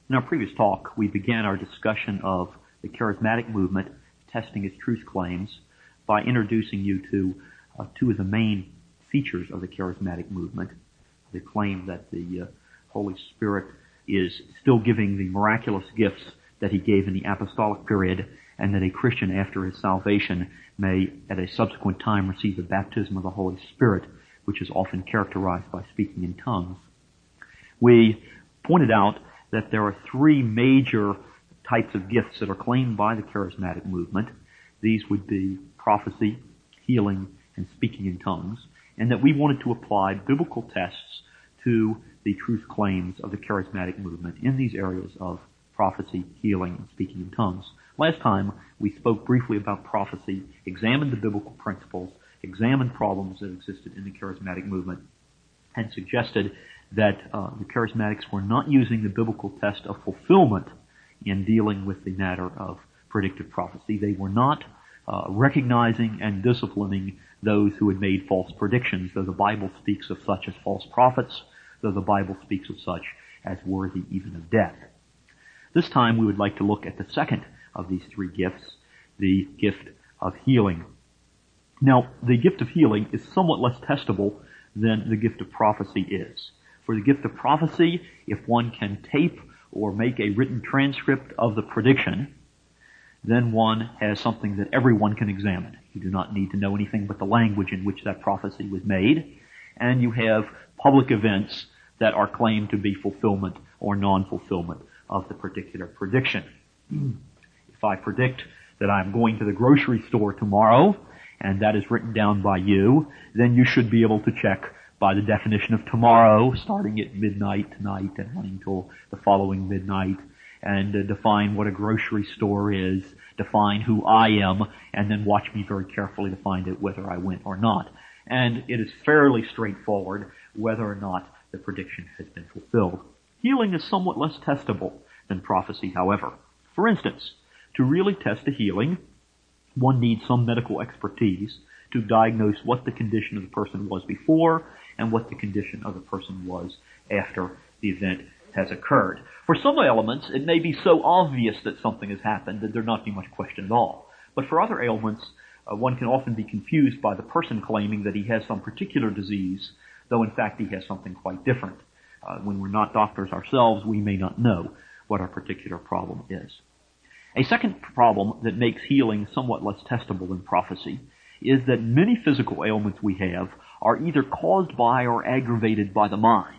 In our previous talk, we began our discussion of the charismatic movement testing its truth claims by introducing you to two of the main features of the charismatic movement. The claim that the Holy Spirit is still giving the miraculous gifts that he gave in the apostolic period, and that a Christian after his salvation may at a subsequent time receive the baptism of the Holy Spirit, which is often characterized by speaking in tongues. We pointed out that there are three major types of gifts that are claimed by the charismatic movement. These would be prophecy, healing, and speaking in tongues, and that we wanted to apply biblical tests to the truth claims of the charismatic movement in these areas of prophecy, healing, and speaking in tongues. Last time, we spoke briefly about prophecy, examined the biblical principles, examined problems that existed in the charismatic movement, and suggested that the charismatics were not using the biblical test of fulfillment in dealing with the matter of predictive prophecy. They were not recognizing and disciplining those who had made false predictions, though the Bible speaks of such as false prophets, though the Bible speaks of such as worthy even of death. This time we would like to look at the second of these three gifts, the gift of healing. Now, the gift of healing is somewhat less testable than the gift of prophecy is. For the gift of prophecy, if one can tape or make a written transcript of the prediction, then one has something that everyone can examine. You do not need to know anything but the language in which that prophecy was made, and you have public events that are claimed to be fulfillment or non-fulfillment of the particular prediction. If I predict that I'm going to the grocery store tomorrow, and that is written down by you, then you should be able to check by the definition of tomorrow, starting at midnight tonight and running till the following midnight, and define what a grocery store is, define who I am, and then watch me very carefully to find out whether I went or not. And it is fairly straightforward whether or not the prediction has been fulfilled. Healing is somewhat less testable than prophecy, however. For instance, to really test a healing, one needs some medical expertise to diagnose what the condition of the person was before and what the condition of the person was after the event has occurred. For some elements, it may be so obvious that something has happened that there not be much question at all. But for other ailments, one can often be confused by the person claiming that he has some particular disease, though in fact he has something quite different. When we're not doctors ourselves, we may not know what our particular problem is. A second problem that makes healing somewhat less testable than prophecy is that many physical ailments we have are either caused by or aggravated by the mind.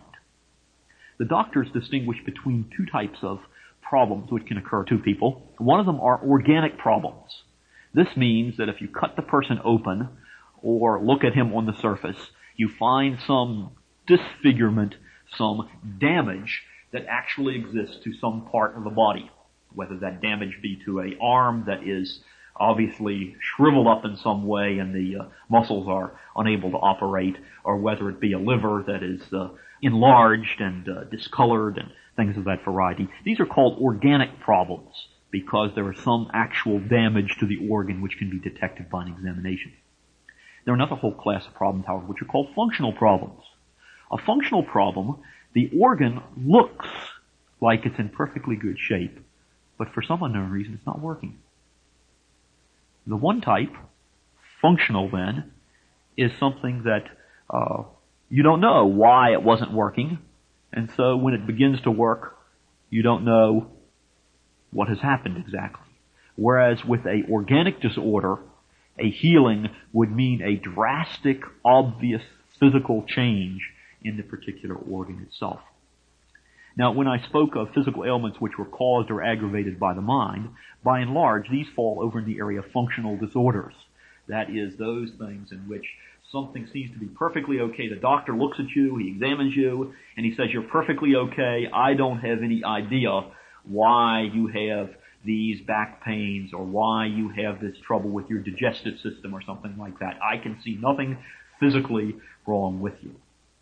The doctors distinguish between two types of problems which can occur to people. One of them are organic problems. This means that if you cut the person open or look at him on the surface, you find some disfigurement, some damage that actually exists to some part of the body, whether that damage be to an arm that is obviously shriveled up in some way and the muscles are unable to operate, or whether it be a liver that is enlarged and discolored and things of that variety. These are called organic problems because there is some actual damage to the organ which can be detected by an examination. There are another whole class of problems, however, which are called functional problems. A functional problem, the organ looks like it's in perfectly good shape, but for some unknown reason it's not working. The one type, functional then, is something that you don't know why it wasn't working, and so when it begins to work, you don't know what has happened exactly. Whereas with a organic disorder, a healing would mean a drastic, obvious physical change in the particular organ itself. Now, when I spoke of physical ailments which were caused or aggravated by the mind, by and large, these fall over in the area of functional disorders. That is, those things in which something seems to be perfectly okay. The doctor looks at you, he examines you, and he says, you're perfectly okay. I don't have any idea why you have these back pains or why you have this trouble with your digestive system or something like that. I can see nothing physically wrong with you.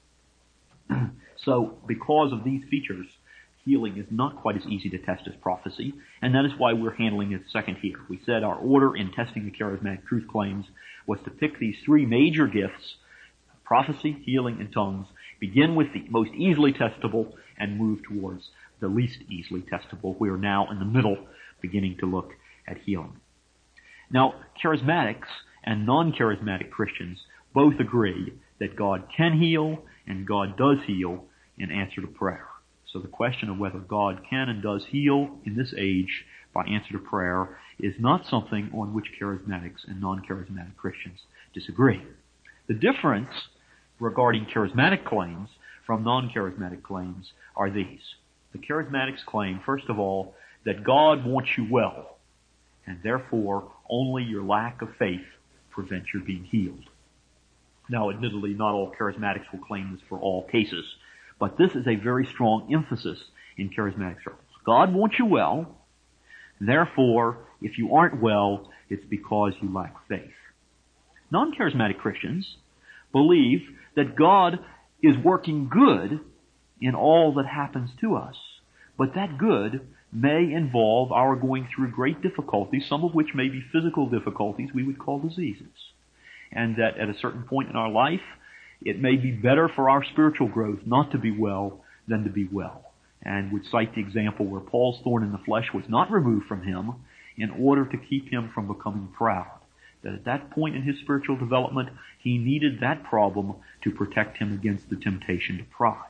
So, because of these features, healing is not quite as easy to test as prophecy, and that is why we're handling it second here. We said our order in testing the charismatic truth claims was to pick these three major gifts, prophecy, healing, and tongues, begin with the most easily testable, and move towards the least easily testable. We are now in the middle, beginning to look at healing. Now, charismatics and non-charismatic Christians both agree that God can heal and God does heal in answer to prayer. So the question of whether God can and does heal in this age by answer to prayer is not something on which charismatics and non-charismatic Christians disagree. The difference regarding charismatic claims from non-charismatic claims are these. The charismatics claim, first of all, that God wants you well, and therefore only your lack of faith prevents your being healed. Now, admittedly, not all charismatics will claim this for all cases, but this is a very strong emphasis in charismatic circles. God wants you well, therefore, if you aren't well, it's because you lack faith. Non-charismatic Christians believe that God is working good in all that happens to us, but that good may involve our going through great difficulties, some of which may be physical difficulties we would call diseases. And that at a certain point in our life, it may be better for our spiritual growth not to be well than to be well. And would cite the example where Paul's thorn in the flesh was not removed from him in order to keep him from becoming proud. That at that point in his spiritual development, he needed that problem to protect him against the temptation to pride.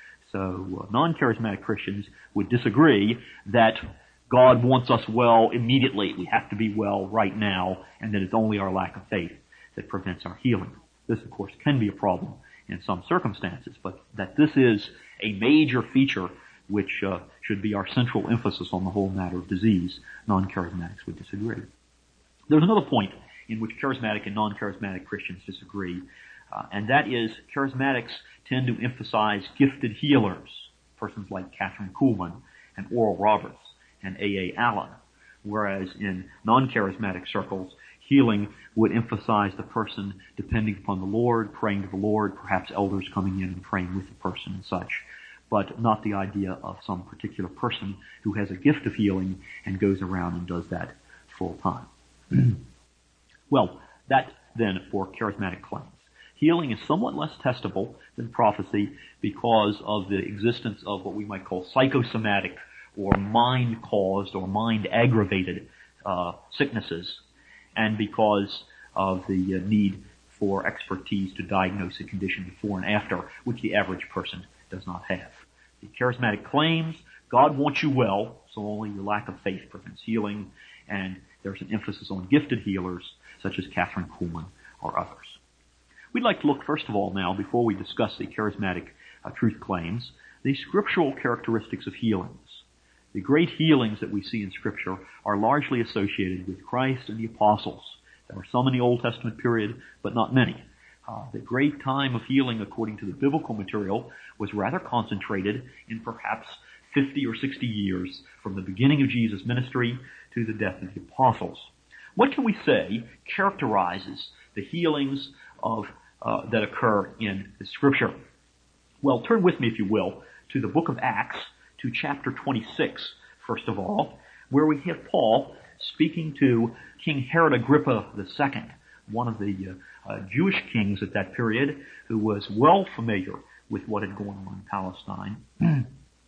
So non-charismatic Christians would disagree that God wants us well immediately. We have to be well right now, and that it's only our lack of faith that prevents our healing. This, of course, can be a problem in some circumstances, but that this is a major feature which should be our central emphasis on the whole matter of disease, non-charismatics would disagree. There's another point in which charismatic and non-charismatic Christians disagree, and that is charismatics tend to emphasize gifted healers, persons like Catherine Kuhlman and Oral Roberts and A.A. Allen, whereas in non-charismatic circles, healing would emphasize the person depending upon the Lord, praying to the Lord, perhaps elders coming in and praying with the person and such, but not the idea of some particular person who has a gift of healing and goes around and does that full time. Well, that then for charismatic claims. Healing is somewhat less testable than prophecy because of the existence of what we might call psychosomatic or mind-caused or mind-aggravated sicknesses, and because of the need for expertise to diagnose a condition before and after, which the average person does not have. The charismatic claims, God wants you well, so only your lack of faith prevents healing, and there's an emphasis on gifted healers, such as Catherine Kuhlman or others. We'd like to look first of all now, before we discuss the charismatic truth claims, the scriptural characteristics of healings. The great healings that we see in Scripture are largely associated with Christ and the apostles. There are some in the Old Testament period, but not many. The great time of healing, according to the biblical material, was rather concentrated in perhaps 50 or 60 years from the beginning of Jesus' ministry to the death of the apostles. What can we say characterizes the healings of that occur in the Scripture? Well, turn with me, if you will, to the book of Acts, to chapter 26, first of all, where we have Paul speaking to King Herod Agrippa II, one of the Jewish kings at that period, who was well familiar with what had gone on in Palestine.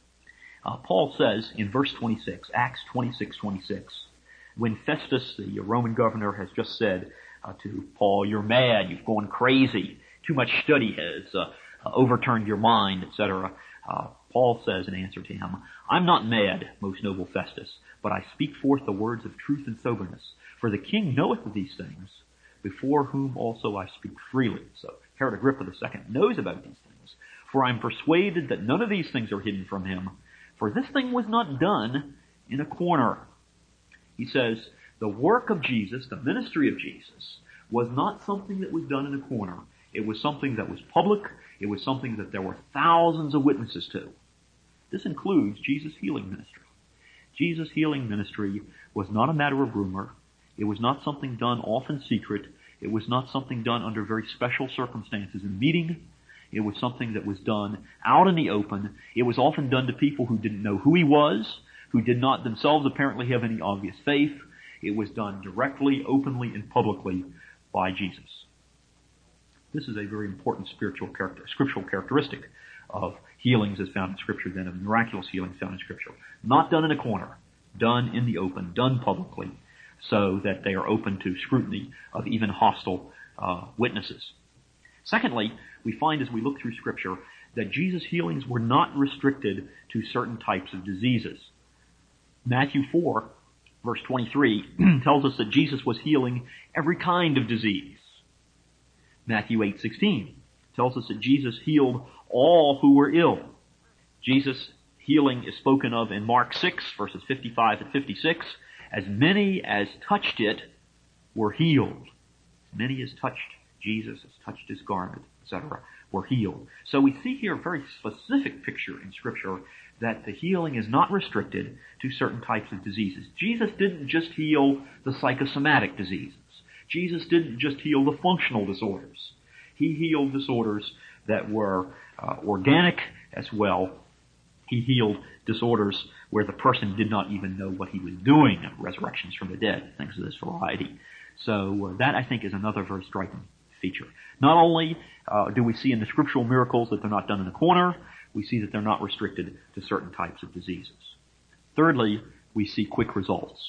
Paul says in verse 26, Acts 26:26, when Festus, the Roman governor, has just said to Paul, "You're mad, you've gone crazy, too much study has overturned your mind," etc., Paul says in answer to him, "I'm not mad, most noble Festus, but I speak forth the words of truth and soberness. For the king knoweth of these things, before whom also I speak freely." So Herod Agrippa II knows about these things. "For I am persuaded that none of these things are hidden from him. For this thing was not done in a corner." He says, the work of Jesus, the ministry of Jesus, was not something that was done in a corner. It was something that was public. It was something that there were thousands of witnesses to. This includes Jesus' healing ministry. Jesus' healing ministry was not a matter of rumor. It was not something done off in secret. It was not something done under very special circumstances in a meeting. It was something that was done out in the open. It was often done to people who didn't know who he was, who did not themselves apparently have any obvious faith. It was done directly, openly, and publicly by Jesus. This is a very important scriptural characteristic of healings as found in Scripture then, of miraculous healings found in Scripture. Not done in a corner, done in the open, done publicly, so that they are open to scrutiny of even hostile witnesses. Secondly, we find as we look through Scripture that Jesus' healings were not restricted to certain types of diseases. Matthew 4, verse 23, tells us that Jesus was healing every kind of disease. Matthew 8:16 tells us that Jesus healed all who were ill. Jesus' healing is spoken of in Mark 6, verses 55 and 56. As many as touched it were healed. As many as touched Jesus, as touched his garment, etc., were healed. So we see here a very specific picture in Scripture that the healing is not restricted to certain types of diseases. Jesus didn't just heal the psychosomatic diseases. Jesus didn't just heal the functional disorders. He healed disorders that were organic as well. He healed disorders where the person did not even know what he was doing, resurrections from the dead, things of this variety. So that, I think, is another very striking feature. Not only do we see in the scriptural miracles that they're not done in a corner, we see that they're not restricted to certain types of diseases. Thirdly, we see quick results.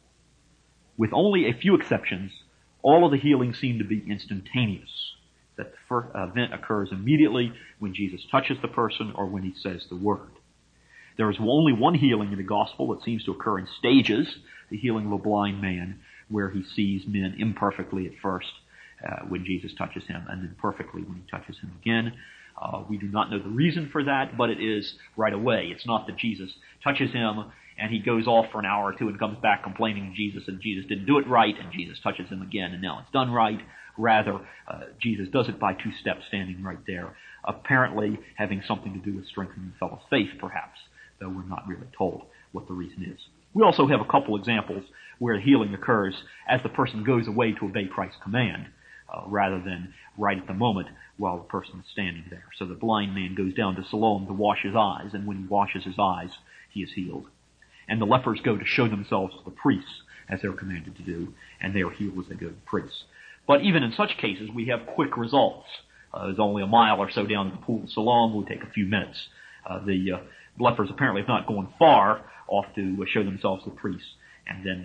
With only a few exceptions, all of the healings seem to be instantaneous. That the first event occurs immediately when Jesus touches the person or when he says the word. There is only one healing in the gospel that seems to occur in stages, the healing of a blind man, where he sees men imperfectly at first when Jesus touches him, and then perfectly when he touches him again. We do not know the reason for that, but it is right away. It's not that Jesus touches him and he goes off for an hour or two and comes back complaining to Jesus and Jesus didn't do it right, and Jesus touches him again and now it's done right. Rather, Jesus does it by two steps standing right there, apparently having something to do with strengthening the fellow's faith, perhaps, though we're not really told what the reason is. We also have a couple examples where healing occurs as the person goes away to obey Christ's command, rather than right at the moment while the person is standing there. So the blind man goes down to Siloam to wash his eyes, and when he washes his eyes, he is healed. And the lepers go to show themselves to the priests, as they're commanded to do, and they are healed as they go to the priests. But even in such cases, we have quick results. It's only a mile or so down to the pool of Siloam. It will take a few minutes. The lepers apparently have not gone far off to show themselves to the priests, and then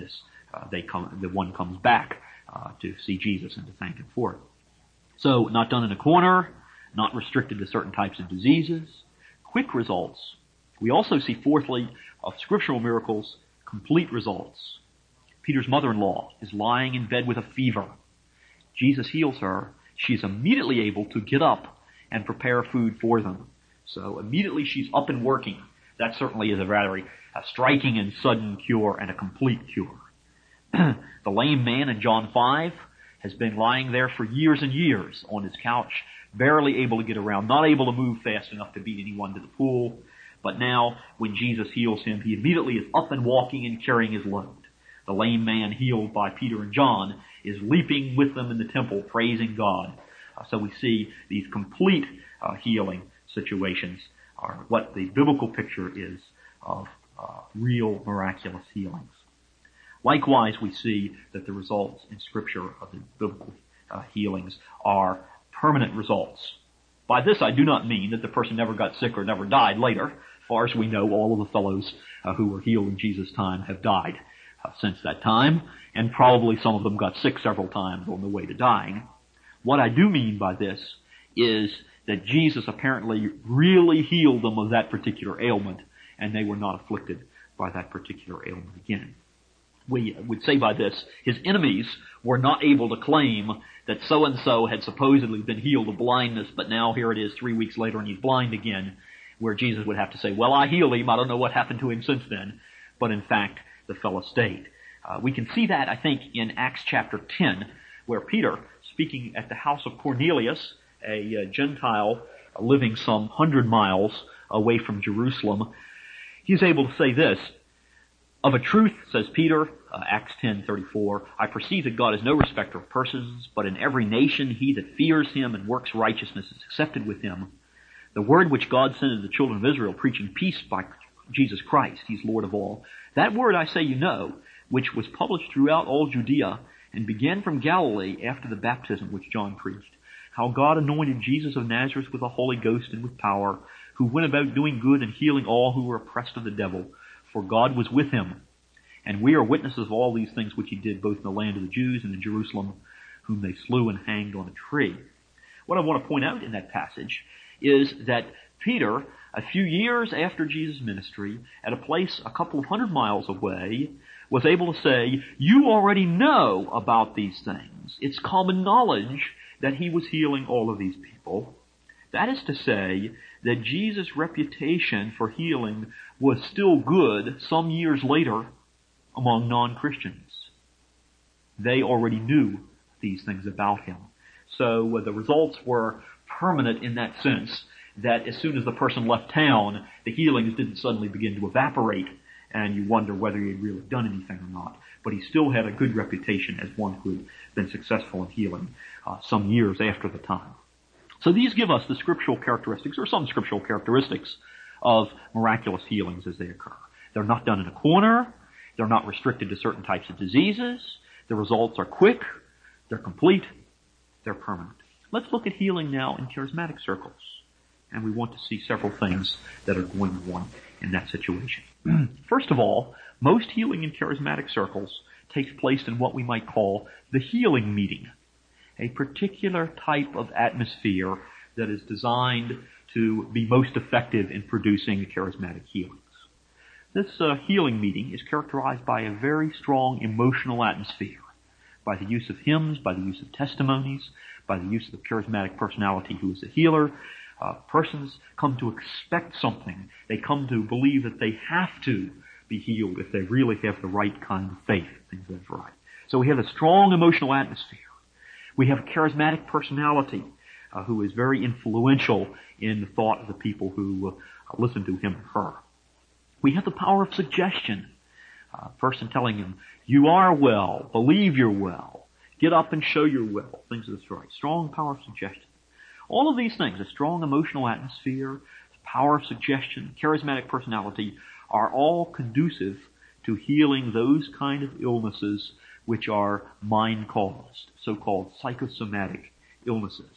the one comes back to see Jesus and to thank him for it. So, not done in a corner, not restricted to certain types of diseases, quick results. We also see, fourthly, of scriptural miracles, complete results. Peter's mother-in-law is lying in bed with a fever. Jesus heals her. She is immediately able to get up and prepare food for them. So immediately she's up and working. That certainly is a very striking and sudden cure and a complete cure. The lame man in John 5 has been lying there for years and years on his couch, barely able to get around, not able to move fast enough to beat anyone to the pool. But now, when Jesus heals him, he immediately is up and walking and carrying his load. The lame man healed by Peter and John is leaping with them in the temple, praising God. So we see these complete healing situations are what the biblical picture is of real miraculous healings. Likewise, we see that the results in Scripture of the biblical healings are permanent results. By this, I do not mean that the person never got sick or never died later. As far as we know, all of the fellows who were healed in Jesus' time have died since that time, and probably some of them got sick several times on the way to dying. What I do mean by this is that Jesus apparently really healed them of that particular ailment, and they were not afflicted by that particular ailment again. We would say by this, his enemies were not able to claim that so-and-so had supposedly been healed of blindness, but now here it is 3 weeks later and he's blind again, where Jesus would have to say, well, I healed him, I don't know what happened to him since then, but in fact, the fellow stayed. We can see that, I think, in Acts chapter 10, where Peter, speaking at the house of Cornelius, a Gentile living some 100 miles away from Jerusalem, he's able to say this, of a truth, says Peter, Acts 10:34, I perceive that God is no respecter of persons, but in every nation he that fears him and works righteousness is accepted with him. The word which God sent to the children of Israel, preaching peace by Jesus Christ, he's Lord of all. That word I say you know, which was published throughout all Judea, and began from Galilee after the baptism which John preached, how God anointed Jesus of Nazareth with the Holy Ghost and with power, who went about doing good and healing all who were oppressed of the devil, for God was with him. And we are witnesses of all these things which he did both in the land of the Jews and in Jerusalem, whom they slew and hanged on a tree. What I want to point out in that passage is that Peter, a few years after Jesus' ministry, at a place a couple of 100 miles away, was able to say, you already know about these things. It's common knowledge that he was healing all of these people. That is to say that Jesus' reputation for healing was still good some years later among non-Christians. They already knew these things about him. So the results were permanent in that sense, that as soon as the person left town, the healings didn't suddenly begin to evaporate, and you wonder whether he had really done anything or not. But he still had a good reputation as one who had been successful in healing some years after the time. So these give us the scriptural characteristics, or some scriptural characteristics, of miraculous healings as they occur. They're not done in a corner. They're not restricted to certain types of diseases. The results are quick. They're complete. They're permanent. Let's look at healing now in charismatic circles. And we want to see several things that are going on in that situation. First of all, most healing in charismatic circles takes place in what we might call the healing meeting, a particular type of atmosphere that is designed to be most effective in producing charismatic healings. This healing meeting is characterized by a very strong emotional atmosphere, by the use of hymns, by the use of testimonies, by the use of the charismatic personality who is a healer. Persons come to expect something. They come to believe that they have to be healed if they really have the right kind of faith, things like that. Right. So we have a strong emotional atmosphere. We have a charismatic personality who is very influential in the thought of the people who listen to him or her. We have the power of suggestion. A person telling him, you are well, believe you're well, get up and show you're well, things of this sort. Strong power of suggestion. All of these things, a strong emotional atmosphere, the power of suggestion, charismatic personality, are all conducive to healing those kind of illnesses which are mind-caused, so-called psychosomatic illnesses.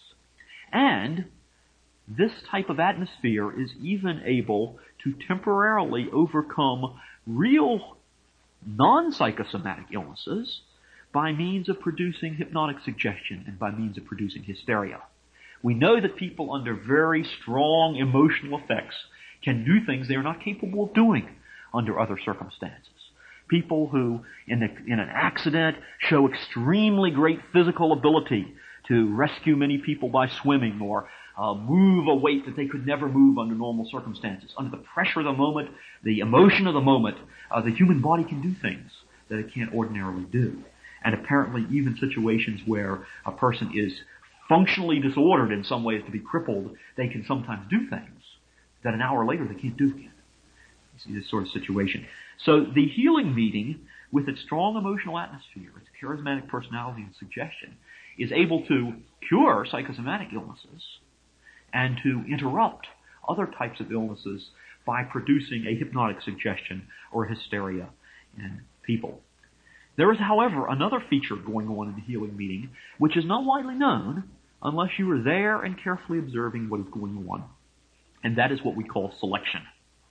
And this type of atmosphere is even able to temporarily overcome real non-psychosomatic illnesses by means of producing hypnotic suggestion and by means of producing hysteria. We know that people under very strong emotional effects can do things they are not capable of doing under other circumstances. People who, in an accident, show extremely great physical ability to rescue many people by swimming or move a weight that they could never move under normal circumstances. Under the pressure of the moment, the emotion of the moment, the human body can do things that it can't ordinarily do. And apparently even situations where a person is functionally disordered in some ways to be crippled, they can sometimes do things that an hour later they can't do again. You see this sort of situation. So the healing meeting, with its strong emotional atmosphere, its charismatic personality and suggestion, is able to cure psychosomatic illnesses and to interrupt other types of illnesses by producing a hypnotic suggestion or hysteria in people. There is, however, another feature going on in the healing meeting which is not widely known unless you are there and carefully observing what is going on, and that is what we call selection.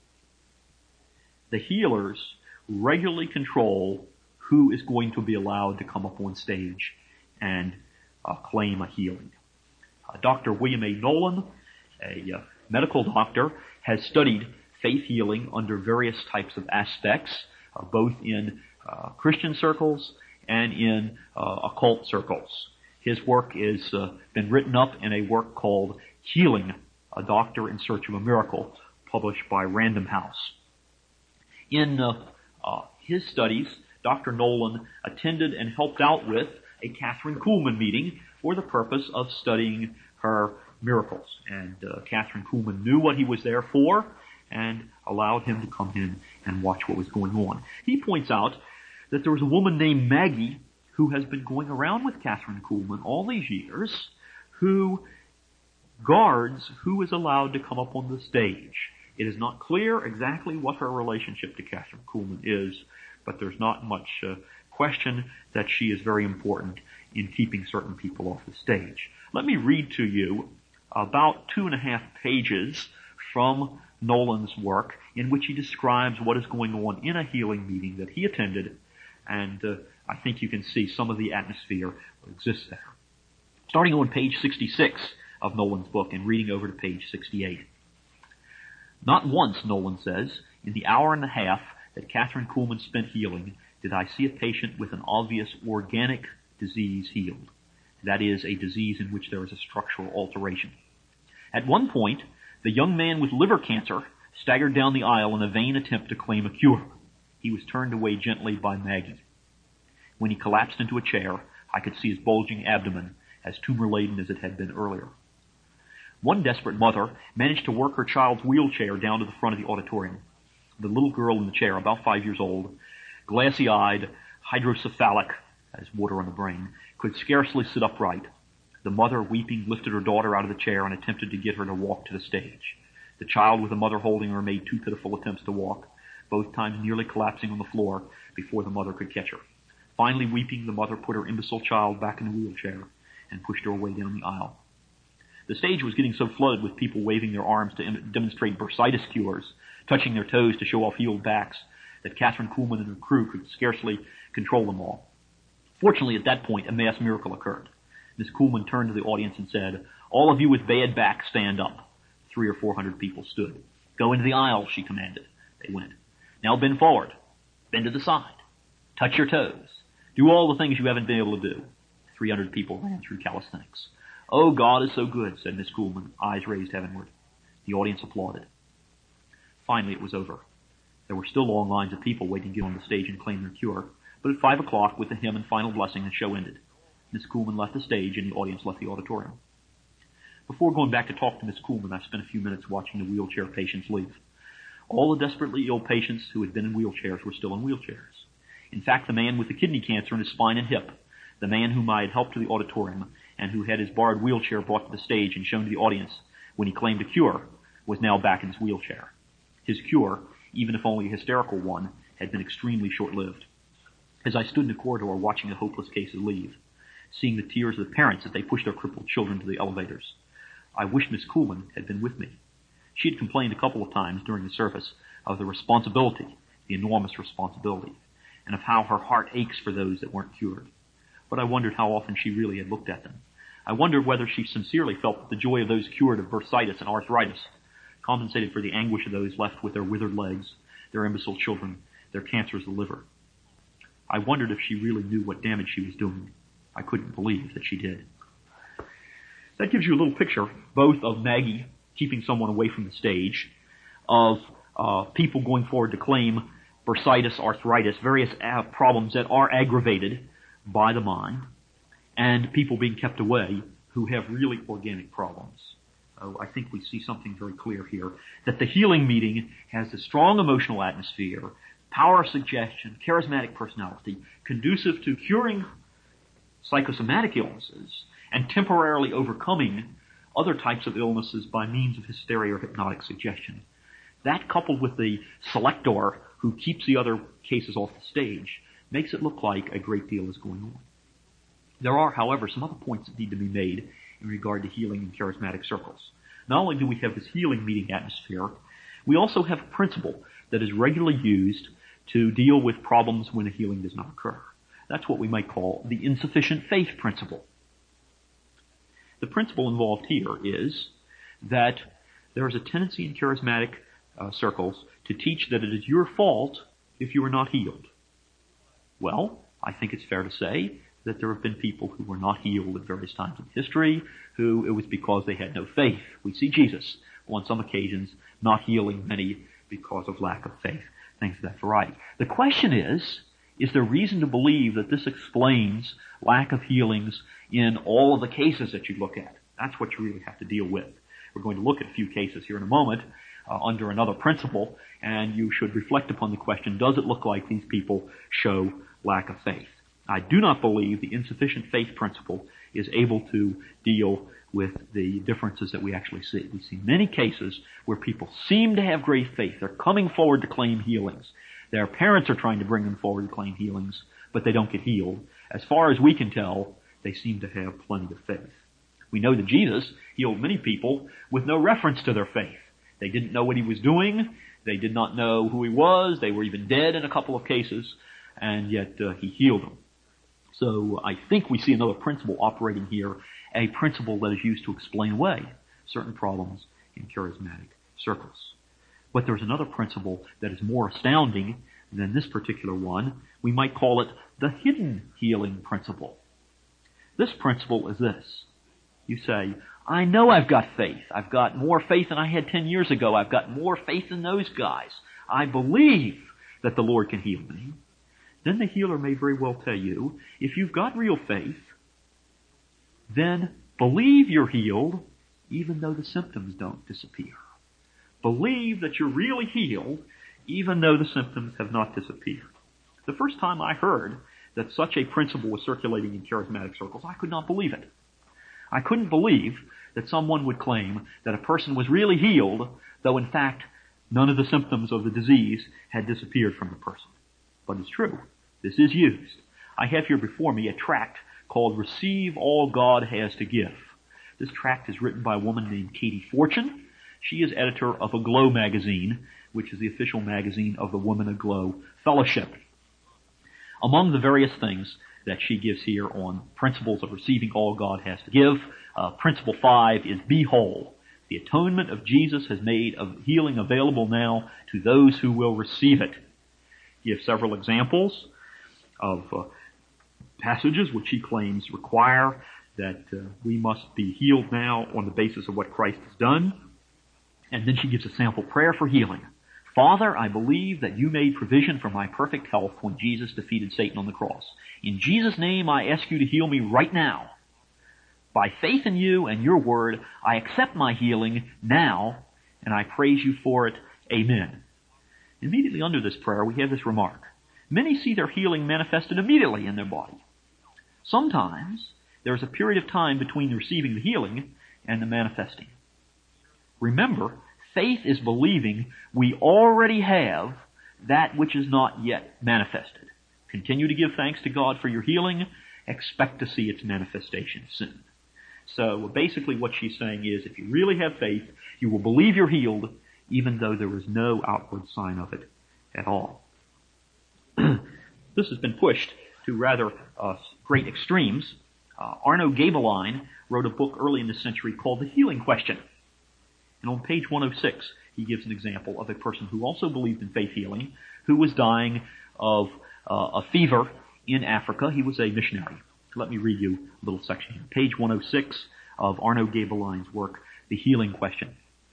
The healers regularly control who is going to be allowed to come up on stage and claim a healing. Dr. William A. Nolan, a medical doctor, has studied faith healing under various types of aspects, both in Christian circles and in occult circles. His work has been written up in a work called Healing, a Doctor in Search of a Miracle, published by Random House. In his studies, Dr. Nolan attended and helped out with a Catherine Kuhlman meeting for the purpose of studying her miracles. And Catherine Kuhlman knew what he was there for and allowed him to come in and watch what was going on. He points out that there was a woman named Maggie who has been going around with Catherine Kuhlman all these years, who guards who is allowed to come up on the stage. It is not clear exactly what her relationship to Catherine Kuhlman is, but there's not much question that she is very important in keeping certain people off the stage. Let me read to you about 2.5 pages from Nolan's work in which he describes what is going on in a healing meeting that he attended, and I think you can see some of the atmosphere that exists there. Starting on page 66 of Nolan's book and reading over to page 68. Not once, Nolan says, in the hour and a half that Catherine Kuhlman spent healing, did I see a patient with an obvious organic disease healed. That is, a disease in which there is a structural alteration. At one point, the young man with liver cancer staggered down the aisle in a vain attempt to claim a cure. He was turned away gently by Maggie. When he collapsed into a chair, I could see his bulging abdomen, as tumor-laden as it had been earlier. One desperate mother managed to work her child's wheelchair down to the front of the auditorium. The little girl in the chair, about 5 years old, glassy-eyed, hydrocephalic, as water on the brain, could scarcely sit upright. The mother, weeping, lifted her daughter out of the chair and attempted to get her to walk to the stage. The child, with the mother holding her, made two pitiful attempts to walk, both times nearly collapsing on the floor before the mother could catch her. Finally, weeping, the mother put her imbecile child back in the wheelchair and pushed her away down the aisle. The stage was getting so flooded with people waving their arms to demonstrate bursitis cures, touching their toes to show off healed backs, that Catherine Kuhlman and her crew could scarcely control them all. Fortunately, at that point, a mass miracle occurred. Miss Kuhlman turned to the audience and said, "All of you with bad backs, stand up." 300 or 400 people stood. "Go into the aisle," she commanded. They went. "Now bend forward. Bend to the side. Touch your toes. Do all the things you haven't been able to do." 300 people ran through calisthenics. "Oh, God is so good," said Miss Kuhlman, eyes raised heavenward. The audience applauded. Finally, it was over. There were still long lines of people waiting to get on the stage and claim their cure, but at 5 o'clock, with the hymn and final blessing, the show ended. Miss Kuhlman left the stage and the audience left the auditorium. Before going back to talk to Miss Kuhlman, I spent a few minutes watching the wheelchair patients leave. All the desperately ill patients who had been in wheelchairs were still in wheelchairs. In fact, the man with the kidney cancer in his spine and hip, the man whom I had helped to the auditorium and who had his borrowed wheelchair brought to the stage and shown to the audience when he claimed a cure, was now back in his wheelchair. His cure, even if only a hysterical one, had been extremely short-lived. As I stood in the corridor watching the hopeless cases leave, seeing the tears of the parents as they pushed their crippled children to the elevators, I wished Miss Kuhlman had been with me. She had complained a couple of times during the service of the responsibility, the enormous responsibility, and of how her heart aches for those that weren't cured. But I wondered how often she really had looked at them. I wondered whether she sincerely felt that the joy of those cured of bursitis and arthritis compensated for the anguish of those left with their withered legs, their imbecile children, their cancers of the liver. I wondered if she really knew what damage she was doing. I couldn't believe that she did. That gives you a little picture, both of Maggie keeping someone away from the stage, of people going forward to claim bursitis, arthritis, various problems that are aggravated by the mind, and people being kept away who have really organic problems. I think we see something very clear here, that the healing meeting has a strong emotional atmosphere, power of suggestion, charismatic personality, conducive to curing psychosomatic illnesses and temporarily overcoming other types of illnesses by means of hysteria or hypnotic suggestion. That, coupled with the selector who keeps the other cases off the stage, makes it look like a great deal is going on. There are, however, some other points that need to be made in regard to healing in charismatic circles. Not only do we have this healing meeting atmosphere, we also have a principle that is regularly used to deal with problems when a healing does not occur. That's what we might call the insufficient faith principle. The principle involved here is that there is a tendency in charismatic circles to teach that it is your fault if you are not healed. Well, I think it's fair to say that there have been people who were not healed at various times in history, who it was because they had no faith. We see Jesus, on some occasions, not healing many because of lack of faith, things of that variety. The question is there reason to believe that this explains lack of healings in all of the cases that you look at? That's what you really have to deal with. We're going to look at a few cases here in a moment under another principle, and you should reflect upon the question, does it look like these people show lack of faith? I do not believe the insufficient faith principle is able to deal with the differences that we actually see. We see many cases where people seem to have great faith. They're coming forward to claim healings. Their parents are trying to bring them forward to claim healings, but they don't get healed. As far as we can tell, they seem to have plenty of faith. We know that Jesus healed many people with no reference to their faith. They didn't know what he was doing. They did not know who he was. They were even dead in a couple of cases, and yet he healed them. So I think we see another principle operating here, a principle that is used to explain away certain problems in charismatic circles. But there's another principle that is more astounding than this particular one. We might call it the hidden healing principle. This principle is this. You say, I know I've got faith. I've got more faith than I had 10 years ago. I've got more faith than those guys. I believe that the Lord can heal me. Then the healer may very well tell you, if you've got real faith, then believe you're healed, even though the symptoms don't disappear. Believe that you're really healed, even though the symptoms have not disappeared. The first time I heard that such a principle was circulating in charismatic circles, I could not believe it. I couldn't believe that someone would claim that a person was really healed, though in fact none of the symptoms of the disease had disappeared from the person. But it's true. This is used. I have here before me a tract called Receive All God Has to Give. This tract is written by a woman named Katie Fortune. She is editor of Aglow magazine, which is the official magazine of the Women Aglow Fellowship. Among the various things that she gives here on principles of receiving all God has to give, principle 5 is be whole. The atonement of Jesus has made healing available now to those who will receive it. Give several examples of passages which she claims require that we must be healed now on the basis of what Christ has done. And then she gives a sample prayer for healing. Father, I believe that you made provision for my perfect health when Jesus defeated Satan on the cross. In Jesus' name, I ask you to heal me right now. By faith in you and your word, I accept my healing now, and I praise you for it. Amen. Immediately under this prayer, we have this remark. Many see their healing manifested immediately in their body. Sometimes there is a period of time between receiving the healing and the manifesting. Remember, faith is believing we already have that which is not yet manifested. Continue to give thanks to God for your healing. Expect to see its manifestation soon. So basically what she's saying is if you really have faith, you will believe you're healed even though there is no outward sign of it at all. This has been pushed to rather great extremes. Arno Gaebelein wrote a book early in this century called The Healing Question. And on page 106, he gives an example of a person who also believed in faith healing, who was dying of a fever in Africa. He was a missionary. Let me read you a little section here. Page 106 of Arno Gaebelein's work, The Healing Question.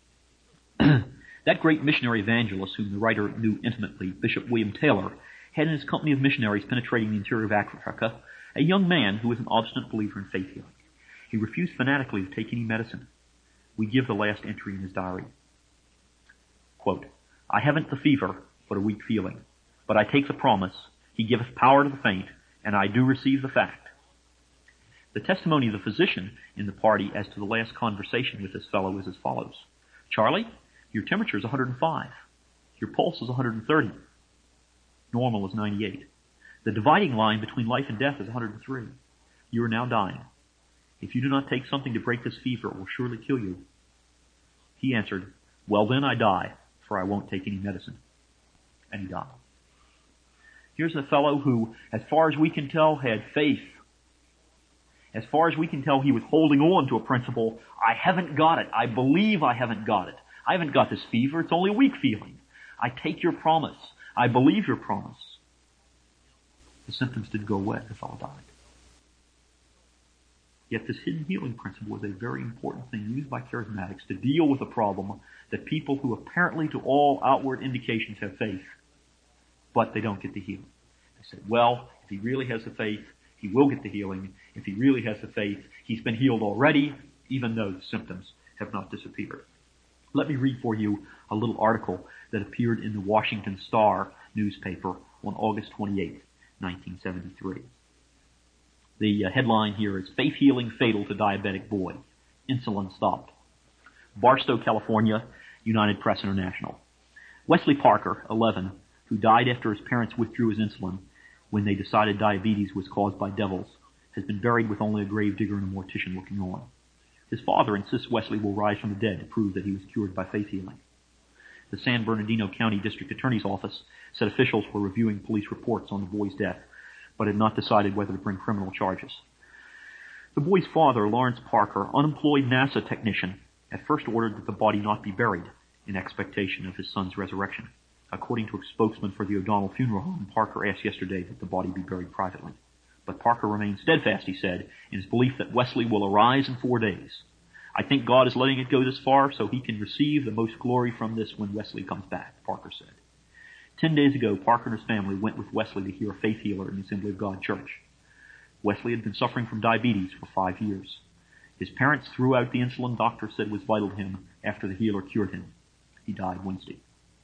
That great missionary evangelist, whom the writer knew intimately, Bishop William Taylor, had in his company of missionaries penetrating the interior of Africa a young man who was an obstinate believer in faith healing. He refused fanatically to take any medicine. We give the last entry in his diary. Quote, I haven't the fever, but a weak feeling. But I take the promise, he giveth power to the faint, and I do receive the fact. The testimony of the physician in the party as to the last conversation with this fellow is as follows. Charlie, your temperature is 105. Your pulse is 130. Normal is 98. The dividing line between life and death is 103. You are now dying. If you do not take something to break this fever, it will surely kill you. He answered, well then I die, for I won't take any medicine. And he died. Here's a fellow who, as far as we can tell, had faith. As far as we can tell, he was holding on to a principle. I haven't got it. I believe I haven't got it. I haven't got this fever. It's only a weak feeling. I take your promise. I believe your promise. The symptoms didn't go away. The fellow died. Yet this hidden healing principle is a very important thing used by charismatics to deal with a problem that people who apparently to all outward indications have faith, but they don't get the healing. They say, well, if he really has the faith, he will get the healing. If he really has the faith, he's been healed already, even though the symptoms have not disappeared. Let me read for you a little article that appeared in the Washington Star newspaper on August 28, 1973. The headline here is Faith Healing Fatal to Diabetic Boy. Insulin Stopped. Barstow, California, United Press International. Wesley Parker, 11, who died after his parents withdrew his insulin when they decided diabetes was caused by devils, has been buried with only a gravedigger and a mortician looking on. His father insists Wesley will rise from the dead to prove that he was cured by faith healing. The San Bernardino County District Attorney's Office said officials were reviewing police reports on the boy's death, but had not decided whether to bring criminal charges. The boy's father, Lawrence Parker, unemployed NASA technician, at first ordered that the body not be buried in expectation of his son's resurrection. According to a spokesman for the O'Donnell Funeral Home, Parker asked yesterday that the body be buried privately. But Parker remains steadfast, he said, in his belief that Wesley will arise in 4 days. I think God is letting it go this far so he can receive the most glory from this when Wesley comes back, Parker said. 10 days ago, Parker and his family went with Wesley to hear a faith healer in the Assembly of God Church. Wesley had been suffering from diabetes for 5 years. His parents threw out the insulin doctor said was vital to him after the healer cured him. He died Wednesday.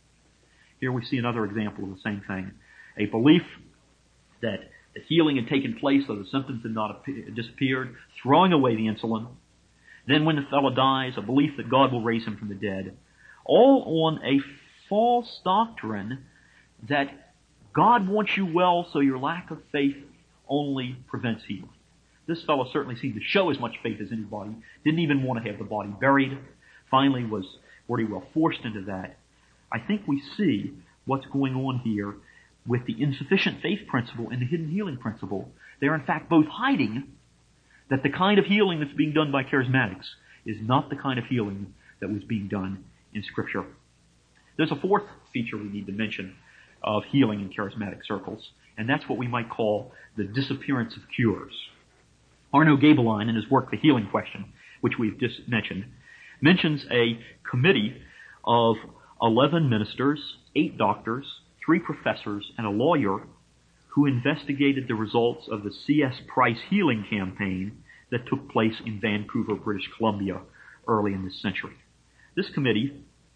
Here we see another example of the same thing. A belief that the healing had taken place, though the symptoms had not disappeared, throwing away the insulin. Then when the fellow dies, a belief that God will raise him from the dead. All on a false doctrine that God wants you well, so your lack of faith only prevents healing. This fellow certainly seemed to show as much faith as anybody, didn't even want to have the body buried, finally was pretty well forced into that. I think we see what's going on here with the insufficient faith principle and the hidden healing principle. They're in fact both hiding that the kind of healing that's being done by charismatics is not the kind of healing that was being done in Scripture. There's a fourth feature we need to mention of healing in charismatic circles, and that's what we might call the disappearance of cures. Arno Gabeline, in his work The Healing Question, which we've just mentioned, mentions a committee of 11 ministers, 8 doctors, 3 professors, and a lawyer who investigated the results of the C.S. Price healing campaign that took place in Vancouver, British Columbia early in this century. This committee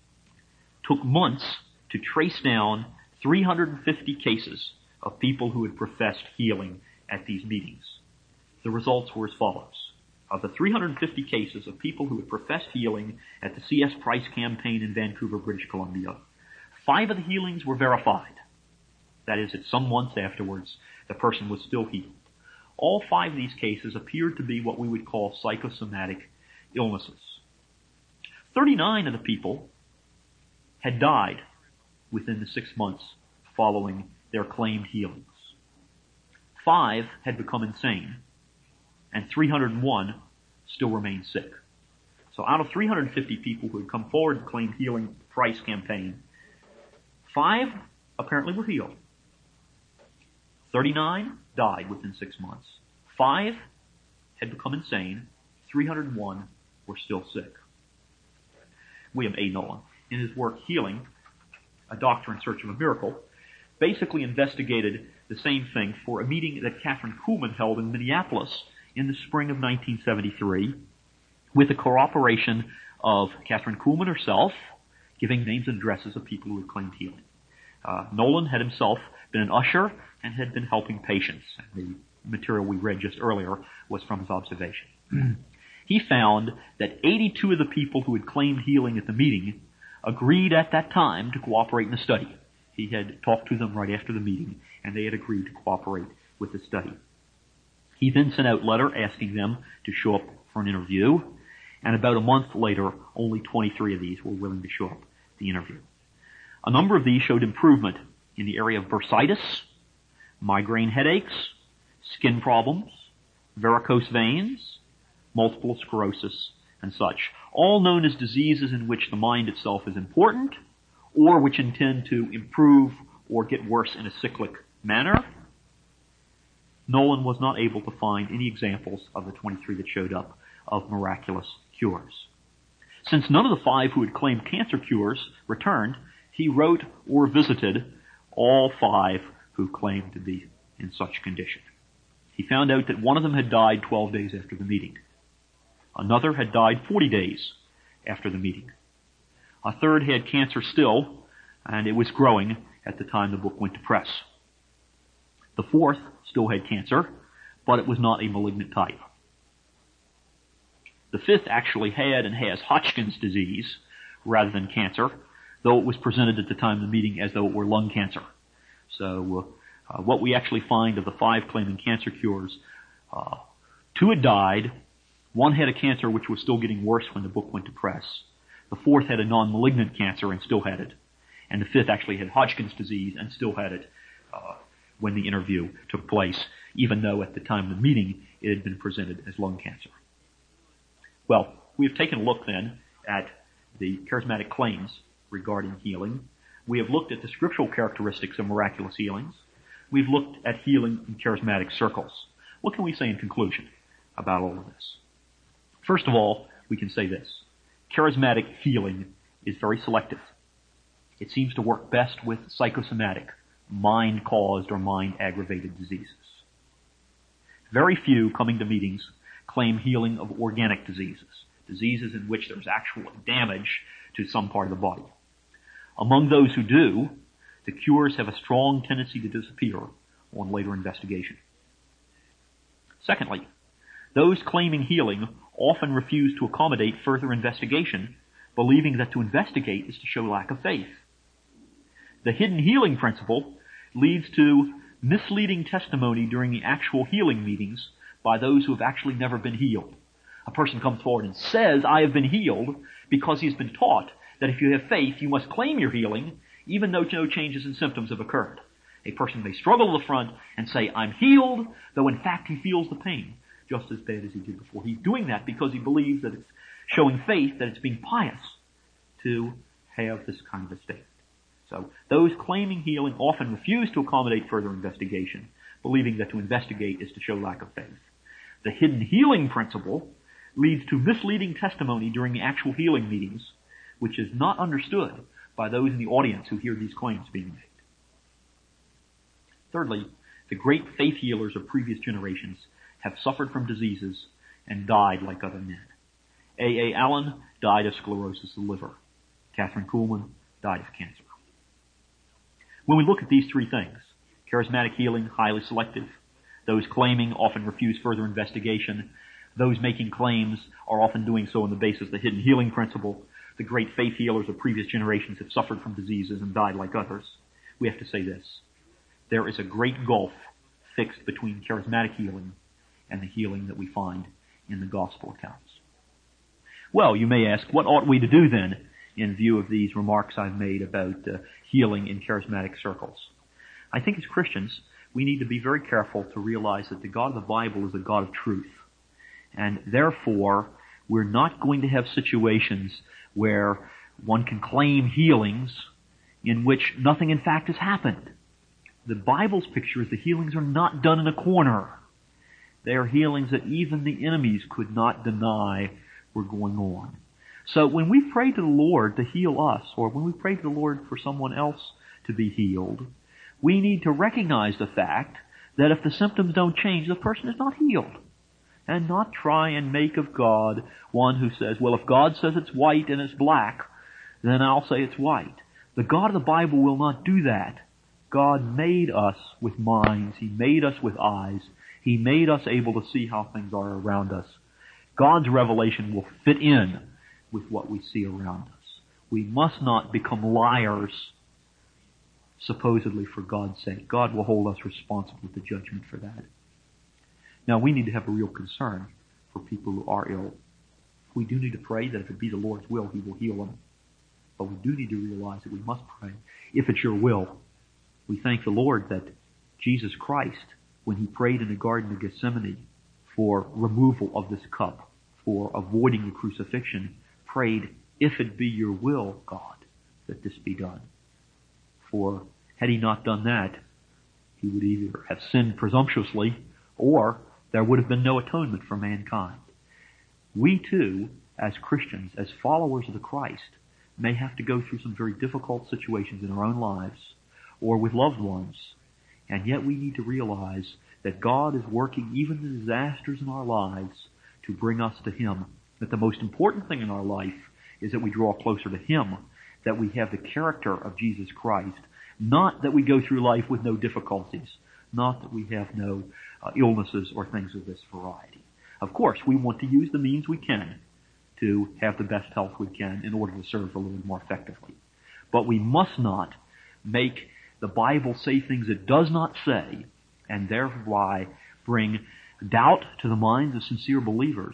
took months to trace down 350 cases of people who had professed healing at these meetings. The results were as follows. Of the 350 cases of people who had professed healing at the C.S. Price campaign in Vancouver, British Columbia, 5 of the healings were verified. That is, at some months afterwards, the person was still healed. All 5 of these cases appeared to be what we would call psychosomatic illnesses. 39 of the people had died within the 6 months following their claimed healings. 5 had become insane, and 301 still remained sick. So out of 350 people who had come forward to claim healing Price campaign, 5 apparently were healed. 39 died within 6 months. 5 had become insane. 301 were still sick. William A. Nolan, in his work Healing, A Doctor in Search of a Miracle, basically investigated the same thing for a meeting that Kathryn Kuhlman held in Minneapolis in the spring of 1973 with the cooperation of Kathryn Kuhlman herself, giving names and addresses of people who had claimed healing. Nolan had himself been an usher and had been helping patients. The material we read just earlier was from his observation. He found that 82 of the people who had claimed healing at the meeting agreed at that time to cooperate in the study. He had talked to them right after the meeting, and they had agreed to cooperate with the study. He then sent out a letter asking them to show up for an interview, and about a month later, only 23 of these were willing to show up at the interview. A number of these showed improvement in the area of bursitis, migraine headaches, skin problems, varicose veins, multiple sclerosis, and such, all known as diseases in which the mind itself is important, or which intend to improve or get worse in a cyclic manner. Nolan was not able to find any examples of the 23 that showed up of miraculous cures. Since none of the 5 who had claimed cancer cures returned, he wrote or visited all 5 who claimed to be in such condition. He found out that one of them had died 12 days after the meeting. Another had died 40 days after the meeting. A third had cancer still, and it was growing at the time the book went to press. The fourth still had cancer, but it was not a malignant type. The fifth actually had and has Hodgkin's disease rather than cancer, though it was presented at the time of the meeting as though it were lung cancer. So what we actually find of the 5 claiming cancer cures, 2 had died, 1 had a cancer which was still getting worse when the book went to press, The fourth had a non-malignant cancer and still had it. And the fifth actually had Hodgkin's disease and still had it when the interview took place, even though at the time of the meeting it had been presented as lung cancer. Well, we have taken a look then at the charismatic claims regarding healing. We have looked at the scriptural characteristics of miraculous healings. We've looked at healing in charismatic circles. What can we say in conclusion about all of this? First of all, we can say this. Charismatic healing is very selective. It seems to work best with psychosomatic, mind-caused or mind-aggravated diseases. Very few coming to meetings claim healing of organic diseases in which there's actual damage to some part of the body. Among those who do, the cures have a strong tendency to disappear on later investigation. Secondly, those claiming healing often refuse to accommodate further investigation, believing that to investigate is to show lack of faith. The hidden healing principle leads to misleading testimony during the actual healing meetings by those who have actually never been healed. A person comes forward and says, I have been healed, because he's been taught that if you have faith, you must claim your healing, even though no changes in symptoms have occurred. A person may struggle to the front and say, I'm healed, though in fact he feels the pain just as bad as he did before. He's doing that because he believes that it's showing faith, that it's being pious to have this kind of a state. So those claiming healing often refuse to accommodate further investigation, believing that to investigate is to show lack of faith. The hidden healing principle leads to misleading testimony during the actual healing meetings, which is not understood by those in the audience who hear these claims being made. Thirdly, the great faith healers of previous generations have suffered from diseases and died like other men. A. Allen died of sclerosis of the liver. Catherine Kuhlman died of cancer. When we look at these three things, charismatic healing, highly selective, those claiming often refuse further investigation, those making claims are often doing so on the basis of the hidden healing principle, the great faith healers of previous generations have suffered from diseases and died like others, we have to say this. There is a great gulf fixed between charismatic healing and the healing that we find in the gospel accounts. Well, you may ask, what ought we to do then in view of these remarks I've made about healing in charismatic circles? I think as Christians, we need to be very careful to realize that the God of the Bible is a God of truth. And therefore, we're not going to have situations where one can claim healings in which nothing in fact has happened. The Bible's picture is the healings are not done in a corner. They are healings that even the enemies could not deny were going on. So when we pray to the Lord to heal us, or when we pray to the Lord for someone else to be healed, we need to recognize the fact that if the symptoms don't change, the person is not healed. And not try and make of God one who says, well, if God says it's white and it's black, then I'll say it's white. The God of the Bible will not do that. God made us with minds. He made us with eyes. He made us able to see how things are around us. God's revelation will fit in with what we see around us. We must not become liars, supposedly for God's sake. God will hold us responsible to judgment for that. Now, we need to have a real concern for people who are ill. We do need to pray that if it be the Lord's will, He will heal them. But we do need to realize that we must pray, if it's your will. We thank the Lord that Jesus Christ, when He prayed in the Garden of Gethsemane for removal of this cup, for avoiding the crucifixion, prayed, if it be your will, God, that this be done. For had He not done that, He would either have sinned presumptuously, or there would have been no atonement for mankind. We too, as Christians, as followers of the Christ, may have to go through some very difficult situations in our own lives or with loved ones. And yet we need to realize that God is working even the disasters in our lives to bring us to Him. That the most important thing in our life is that we draw closer to Him, that we have the character of Jesus Christ, not that we go through life with no difficulties, not that we have no illnesses or things of this variety. Of course, we want to use the means we can to have the best health we can in order to serve the Lord more effectively. But we must not make the Bible say things it does not say, and thereby bring doubt to the minds of sincere believers,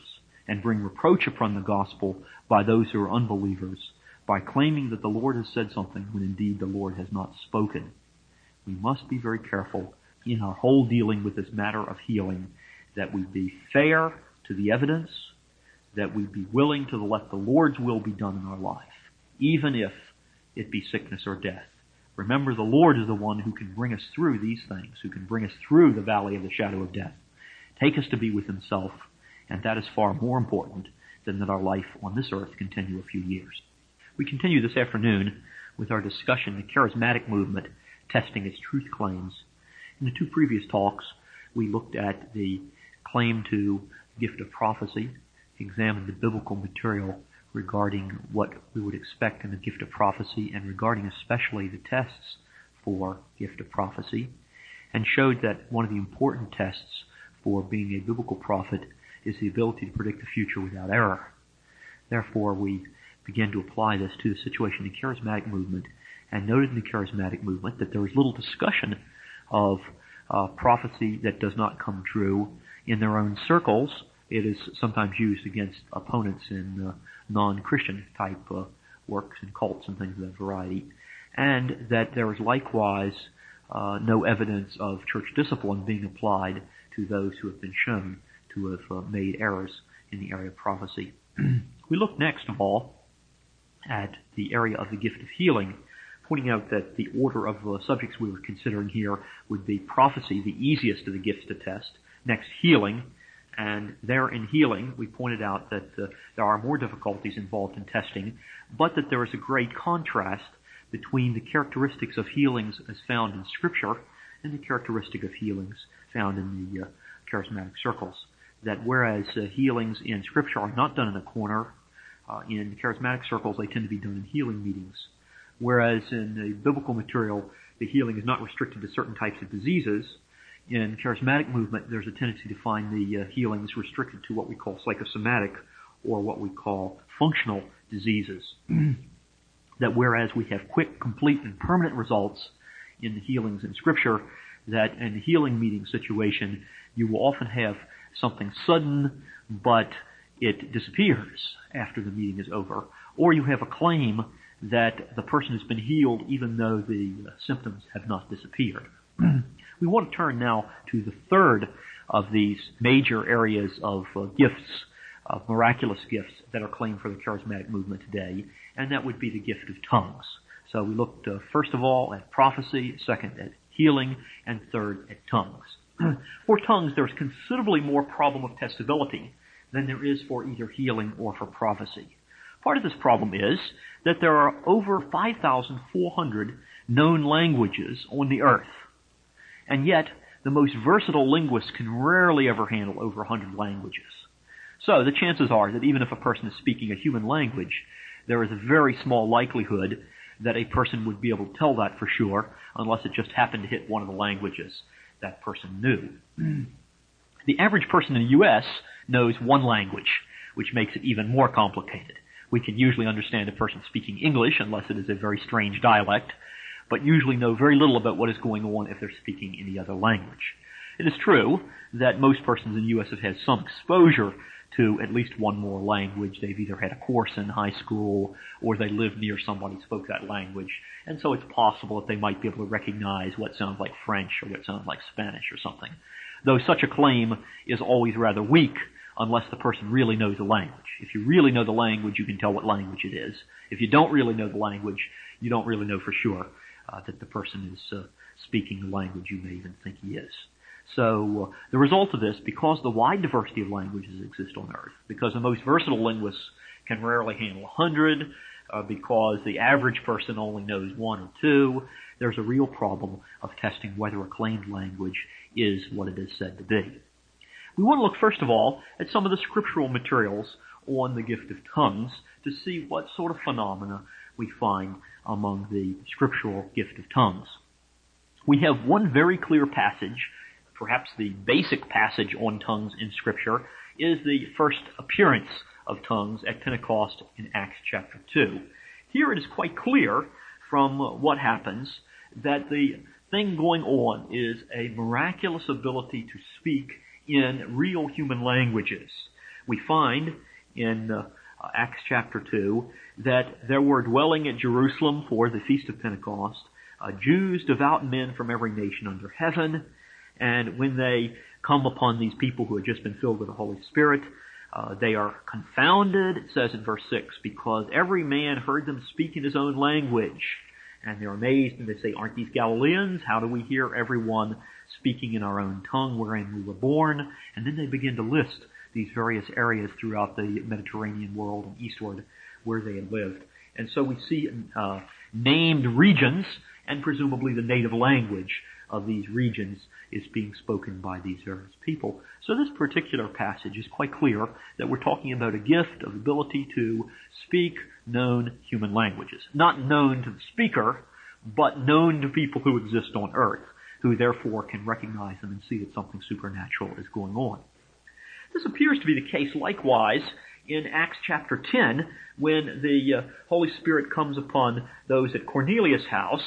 and bring reproach upon the gospel by those who are unbelievers by claiming that the Lord has said something when indeed the Lord has not spoken. We must be very careful in our whole dealing with this matter of healing, that we be fair to the evidence, that we be willing to let the Lord's will be done in our life, even if it be sickness or death. Remember, the Lord is the one who can bring us through these things, who can bring us through the valley of the shadow of death, take us to be with himself, and that is far more important than that our life on this earth continue a few years. We continue this afternoon with our discussion, the charismatic movement, testing its truth claims. In the two previous talks, we looked at the claim to gift of prophecy, examined the biblical material regarding what we would expect in the gift of prophecy and regarding especially the tests for gift of prophecy, and showed that one of the important tests for being a biblical prophet is the ability to predict the future without error. Therefore, we began to apply this to the situation in the charismatic movement, and noted in the charismatic movement that there is little discussion of prophecy that does not come true in their own circles. It is sometimes used against opponents in non-Christian type works and cults and things of that variety, and that there is likewise no evidence of church discipline being applied to those who have been shown to have made errors in the area of prophecy. We look next of all at the area of the gift of healing, pointing out that the order of the subjects we were considering here would be prophecy, the easiest of the gifts to test, next healing, and there in healing we pointed out that there are more difficulties involved in testing, but that there is a great contrast between the characteristics of healings as found in Scripture and the characteristic of healings found in the charismatic circles. That whereas healings in Scripture are not done in a corner, in the charismatic circles they tend to be done in healing meetings. Whereas in the biblical material, the healing is not restricted to certain types of diseases. In charismatic movement, there's a tendency to find the healings restricted to what we call psychosomatic or what we call functional diseases. That whereas we have quick, complete, and permanent results in the healings in Scripture, that in the healing meeting situation, you will often have something sudden, but it disappears after the meeting is over. Or you have a claim that the person has been healed even though the symptoms have not disappeared. We want to turn now to the third of these major areas of gifts, of miraculous gifts that are claimed for the charismatic movement today, and that would be the gift of tongues. So we looked first of all at prophecy, second at healing, and third at tongues. For tongues, there's considerably more problem of testability than there is for either healing or for prophecy. Part of this problem is that there are over 5,400 known languages on the earth. And yet, the most versatile linguists can rarely ever handle over 100 languages. So the chances are that even if a person is speaking a human language, there is a very small likelihood that a person would be able to tell that for sure, unless it just happened to hit one of the languages that person knew. The average person in the U.S. knows one language, which makes it even more complicated. We can usually understand a person speaking English, unless it is a very strange dialect, but usually know very little about what is going on if they're speaking any other language. It is true that most persons in the U.S. have had some exposure to at least one more language. They've either had a course in high school or they live near someone who spoke that language. And so it's possible that they might be able to recognize what sounds like French or what sounds like Spanish or something. Though such a claim is always rather weak unless the person really knows the language. If you really know the language, you can tell what language it is. If you don't really know the language, you don't really know for sure that the person is speaking the language you may even think he is. So the result of this, because the wide diversity of languages exist on earth, because the most versatile linguists can rarely handle 100, because the average person only knows one or two, there's a real problem of testing whether a claimed language is what it is said to be. We want to look first of all at some of the scriptural materials on the gift of tongues to see what sort of phenomena we find among the scriptural gift of tongues. We have one very clear passage, perhaps the basic passage on tongues in Scripture, is the first appearance of tongues at Pentecost in Acts chapter 2. Here it is quite clear from what happens that the thing going on is a miraculous ability to speak in real human languages. We find in Acts chapter 2 that there were dwelling at Jerusalem for the Feast of Pentecost Jews, devout men from every nation under heaven, and when they come upon these people who had just been filled with the Holy Spirit, they are confounded, it says in verse 6, because every man heard them speak in his own language. And they're amazed and they say, aren't these Galileans? How do we hear everyone speaking in our own tongue wherein we were born? And then they begin to list these various areas throughout the Mediterranean world and eastward where they had lived. And so we see named regions, and presumably the native language of these regions is being spoken by these various people. So this particular passage is quite clear that we're talking about a gift of ability to speak known human languages. Not known to the speaker, but known to people who exist on earth, who therefore can recognize them and see that something supernatural is going on. This appears to be the case likewise in Acts chapter 10, when the Holy Spirit comes upon those at Cornelius' house.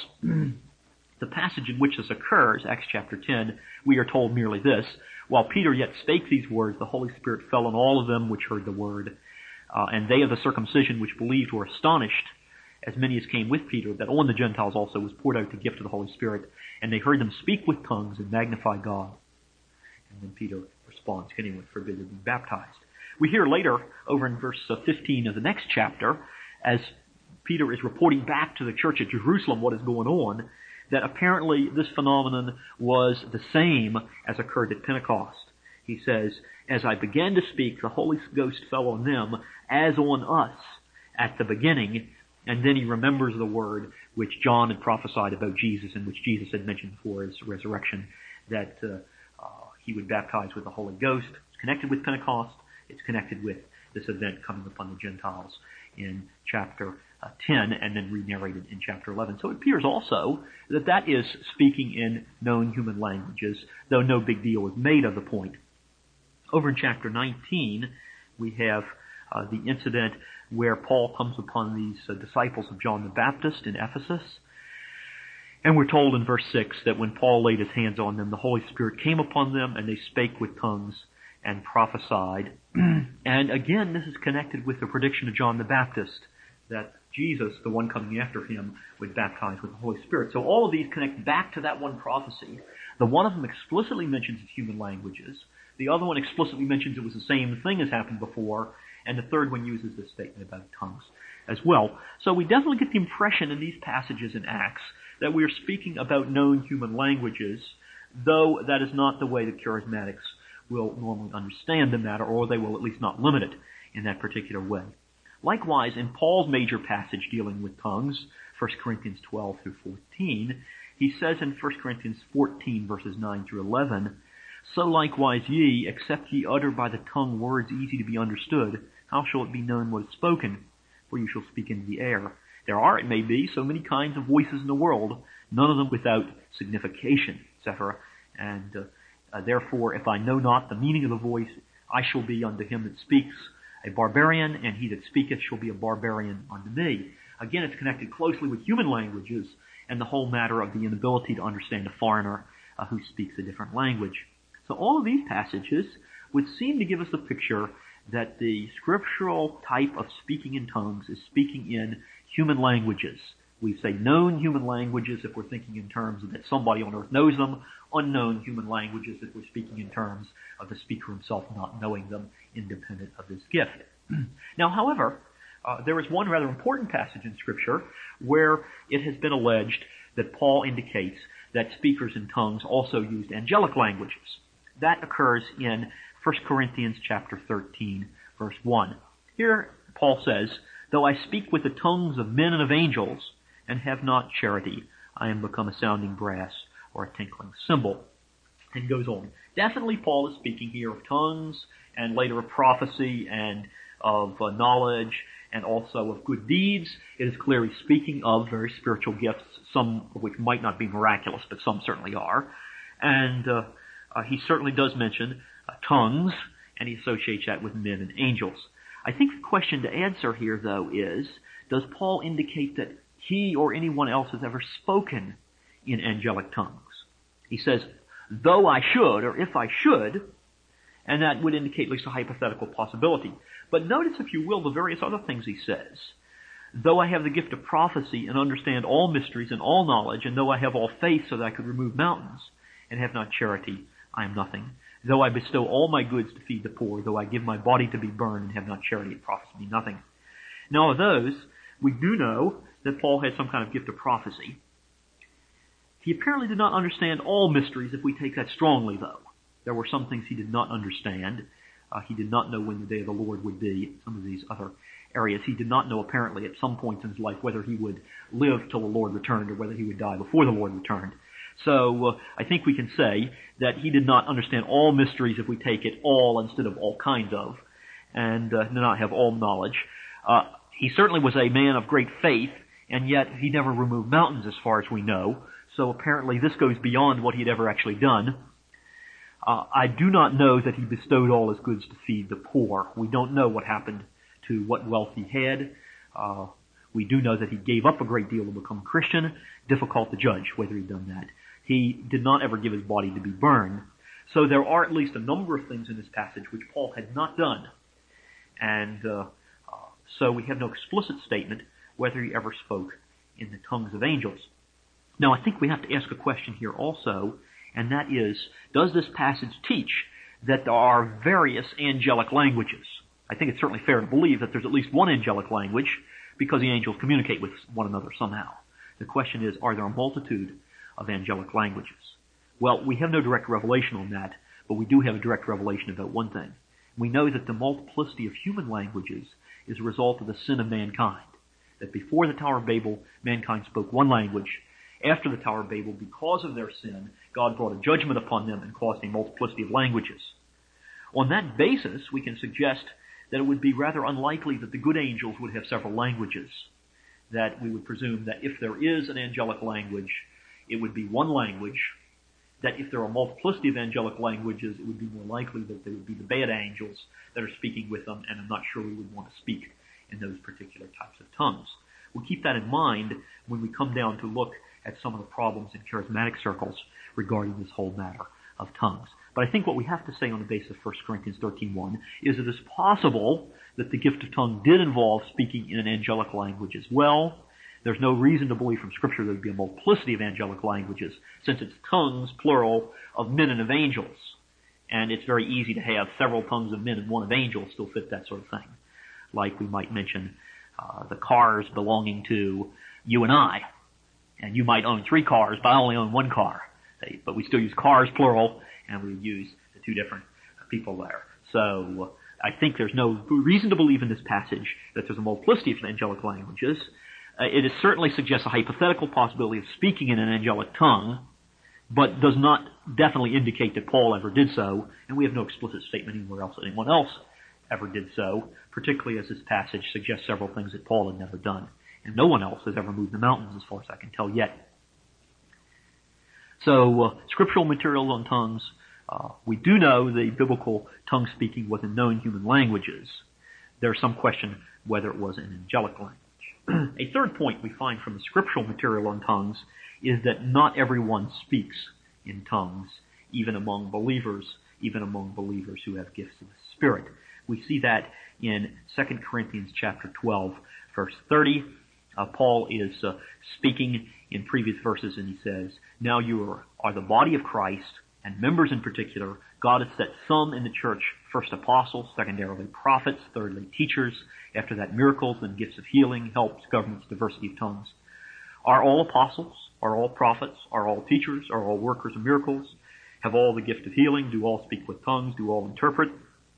The passage in which this occurs, Acts chapter 10, we are told merely this: while Peter yet spake these words, the Holy Spirit fell on all of them which heard the word. And they of the circumcision which believed were astonished, as many as came with Peter, that on the Gentiles also was poured out the gift of the Holy Spirit. And they heard them speak with tongues and magnify God. And then Peter responds, can anyone forbid to be baptized? We hear later, over in verse 15 of the next chapter, as Peter is reporting back to the church at Jerusalem what is going on, that apparently this phenomenon was the same as occurred at Pentecost. He says, as I began to speak, the Holy Ghost fell on them as on us at the beginning. And then he remembers the word which John had prophesied about Jesus, and which Jesus had mentioned before his resurrection, that he would baptize with the Holy Ghost. It's connected with Pentecost. It's connected with this event coming upon the Gentiles in chapter 10 and then re-narrated in chapter 11. So it appears also that that is speaking in known human languages, though no big deal is made of the point. Over in chapter 19, we have the incident where Paul comes upon these disciples of John the Baptist in Ephesus. And we're told in verse 6 that when Paul laid his hands on them, the Holy Spirit came upon them and they spake with tongues and prophesied. And again, this is connected with the prediction of John the Baptist that Jesus, the one coming after him, would baptize with the Holy Spirit. So all of these connect back to that one prophecy. The one of them explicitly mentions human languages. The other one explicitly mentions it was the same thing as happened before. And the third one uses this statement about tongues as well. So we definitely get the impression in these passages in Acts that we are speaking about known human languages, though that is not the way the charismatics will normally understand the matter, or they will at least not limit it in that particular way. Likewise, in Paul's major passage dealing with tongues, 1 Corinthians 12 through 14, he says in 1 Corinthians 14 verses 9 through 11, so likewise ye, except ye utter by the tongue words easy to be understood, how shall it be known what is spoken? For you shall speak into the air. There are, it may be, so many kinds of voices in the world, none of them without signification, etc. And therefore, if I know not the meaning of the voice, I shall be unto him that speaks a barbarian, and he that speaketh shall be a barbarian unto me. Again, it's connected closely with human languages and the whole matter of the inability to understand a foreigner who speaks a different language. So all of these passages would seem to give us a picture that the scriptural type of speaking in tongues is speaking in human languages. We say known human languages if we're thinking in terms of that somebody on earth knows them, unknown human languages if we're speaking in terms of the speaker himself not knowing them, independent of this gift. Now, however, there is one rather important passage in Scripture where it has been alleged that Paul indicates that speakers in tongues also used angelic languages. That occurs in 1 Corinthians chapter 13, verse 1. Here, Paul says, though I speak with the tongues of men and of angels, and have not charity, I am become a sounding brass or a tinkling cymbal. And goes on. Definitely Paul is speaking here of tongues, and later of prophecy, and of knowledge, and also of good deeds. It is clearly speaking of very spiritual gifts, some of which might not be miraculous, but some certainly are. And he certainly does mention tongues, and he associates that with men and angels. I think the question to answer here, though, is, does Paul indicate that he or anyone else has ever spoken in angelic tongues? He says, though I should, or if I should, And that would indicate at least a hypothetical possibility. But notice, if you will, the various other things he says. Though I have the gift of prophecy and understand all mysteries and all knowledge, and though I have all faith so that I could remove mountains, and have not charity, I am nothing. Though I bestow all my goods to feed the poor, though I give my body to be burned and have not charity, it profits me nothing. Now of those, we do know that Paul had some kind of gift of prophecy. He apparently did not understand all mysteries, if we take that strongly, though. There were some things he did not understand. He did not know when the day of the Lord would be. Some of these other areas he did not know, apparently, at some points in his life, whether he would live till the Lord returned or whether he would die before the Lord returned. So I think we can say that he did not understand all mysteries, if we take it all instead of all kinds of, and did not have all knowledge. He certainly was a man of great faith, and yet he never removed mountains as far as we know. So apparently this goes beyond what he had ever actually done. I do not know that he bestowed all his goods to feed the poor. We don't know what happened to what wealth he had. We do know that he gave up a great deal to become a Christian. Difficult to judge whether he'd done that. He did not ever give his body to be burned. So there are at least a number of things in this passage which Paul had not done. And so we have no explicit statement whether he ever spoke in the tongues of angels. Now I think we have to ask a question here also, and that is, does this passage teach that there are various angelic languages? I think it's certainly fair to believe that there's at least one angelic language, because the angels communicate with one another somehow. The question is, are there a multitude of angelic languages? Well, we have no direct revelation on that, but we do have a direct revelation about one thing. We know that the multiplicity of human languages is a result of the sin of mankind. That before the Tower of Babel, mankind spoke one language. After the Tower of Babel, because of their sin, God brought a judgment upon them and caused a multiplicity of languages. On that basis, we can suggest that it would be rather unlikely that the good angels would have several languages. That we would presume that if there is an angelic language, it would be one language. That if there are a multiplicity of angelic languages, it would be more likely that they would be the bad angels that are speaking with them, and I'm not sure we would want to speak in those particular types of tongues. We'll keep that in mind when we come down to look at some of the problems in charismatic circles regarding this whole matter of tongues. But I think what we have to say on the basis of 1 Corinthians 13:1 is it is possible that the gift of tongue did involve speaking in an angelic language as well. There's no reason to believe from Scripture there would be a multiplicity of angelic languages, since it's tongues, plural, of men and of angels. And it's very easy to have several tongues of men and one of angels still fit that sort of thing. Like we might mention the cars belonging to you and I. And you might own 3 cars, but I only own 1 car. But we still use cars, plural, and we use the 2 different people there. So I think there's no reason to believe in this passage that there's a multiplicity of angelic languages. It certainly suggests a hypothetical possibility of speaking in an angelic tongue, but does not definitely indicate that Paul ever did so, and we have no explicit statement anywhere else that anyone else ever did so, particularly as this passage suggests several things that Paul had never done. And no one else has ever moved the mountains as far as I can tell yet. So, scriptural materials on tongues. We do know the biblical tongue speaking was in known human languages. There's some question whether it was an angelic language. A third point we find from the scriptural material on tongues is that not everyone speaks in tongues, even among believers who have gifts of the Spirit. We see that in 2 Corinthians chapter 12, verse 30. Paul is speaking in previous verses, and he says, "Now you are the body of Christ, and members in particular. God has set some in the church, first apostles, secondarily prophets, thirdly teachers, after that miracles and gifts of healing, helps, governments, diversity of tongues. Are all apostles? Are all prophets? Are all teachers? Are all workers of miracles? Have all the gift of healing? Do all speak with tongues? Do all interpret?"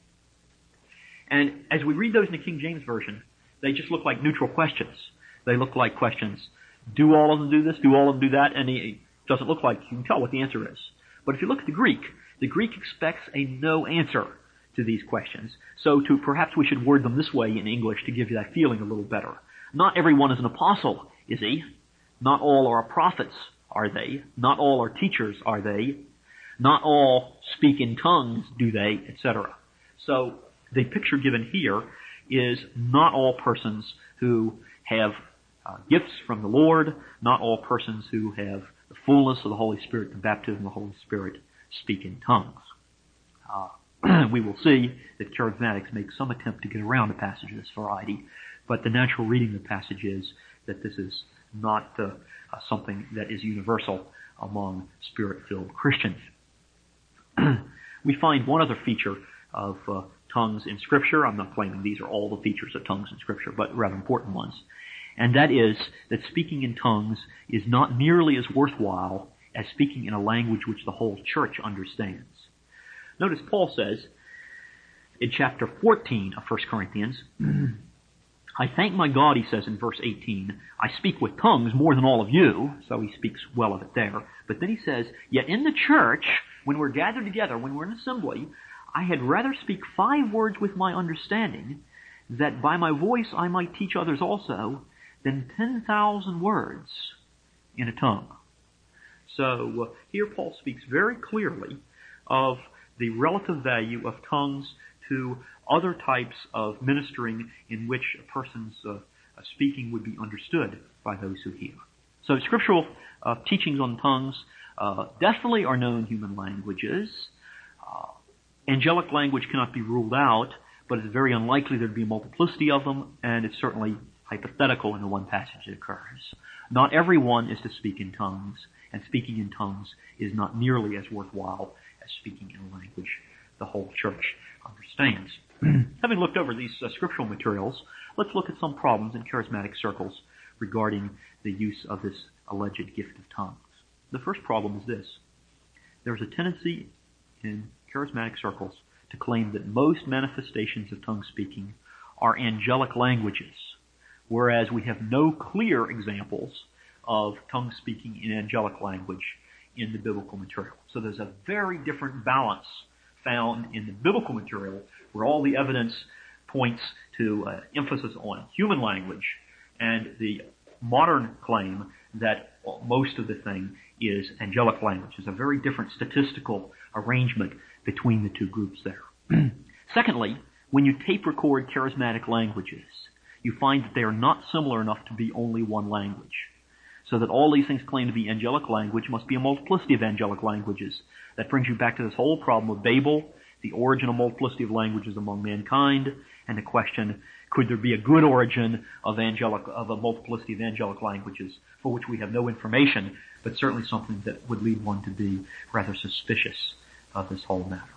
And as we read those in the King James Version, they just look like neutral questions. They look like questions. Do all of them do this? Do all of them do that? And it doesn't look like you can tell what the answer is. But if you look at the Greek expects a no answer to these questions. So perhaps we should word them this way in English to give you that feeling a little better. Not everyone is an apostle, is he? Not all are prophets, are they? Not all are teachers, are they? Not all speak in tongues, do they? Etc. So the picture given here is not all persons who have gifts from the Lord, not all persons who have the fullness of the Holy Spirit, the baptism of the Holy Spirit, speak in tongues. We will see that charismatics make some attempt to get around a passage of this variety, but the natural reading of the passage is that this is not something that is universal among Spirit-filled Christians. We find one other feature of tongues in Scripture. I'm not claiming these are all the features of tongues in Scripture, but rather important ones. And that is that speaking in tongues is not nearly as worthwhile as speaking in a language which the whole church understands. Notice Paul says in chapter 14 of 1 Corinthians, I thank my God, he says in verse 18, I speak with tongues more than all of you, so he speaks well of it there. But then he says, yet in the church, when we're gathered together, when we're in assembly, I had rather speak 5 words with my understanding, that by my voice I might teach others also, than 10,000 words in a tongue. So here Paul speaks very clearly of the relative value of tongues to other types of ministering in which a person's speaking would be understood by those who hear. So scriptural teachings on tongues definitely are known human languages. Angelic language cannot be ruled out, but it's very unlikely there'd be a multiplicity of them, and it's certainly hypothetical in the one passage that occurs. Not everyone is to speak in tongues, and speaking in tongues is not nearly as worthwhile as speaking in a language the whole church understands. Having looked over these scriptural materials, let's look at some problems in charismatic circles regarding the use of this alleged gift of tongues. The first problem is this. There's a tendency in charismatic circles to claim that most manifestations of tongue speaking are angelic languages, whereas we have no clear examples of tongue speaking in angelic language in the biblical material. So there's a very different balance found in the biblical material where all the evidence points to emphasis on human language and the modern claim that most of the thing is angelic language. There's a very different statistical arrangement between the two groups there. Secondly, when you tape record charismatic languages, you find that they are not similar enough to be only one language. So that all these things claim to be angelic language must be a multiplicity of angelic languages. That brings you back to this whole problem of Babel, the origin of multiplicity of languages among mankind, and the question, could there be a good origin of a multiplicity of angelic languages for which we have no information, but certainly something that would lead one to be rather suspicious of this whole matter.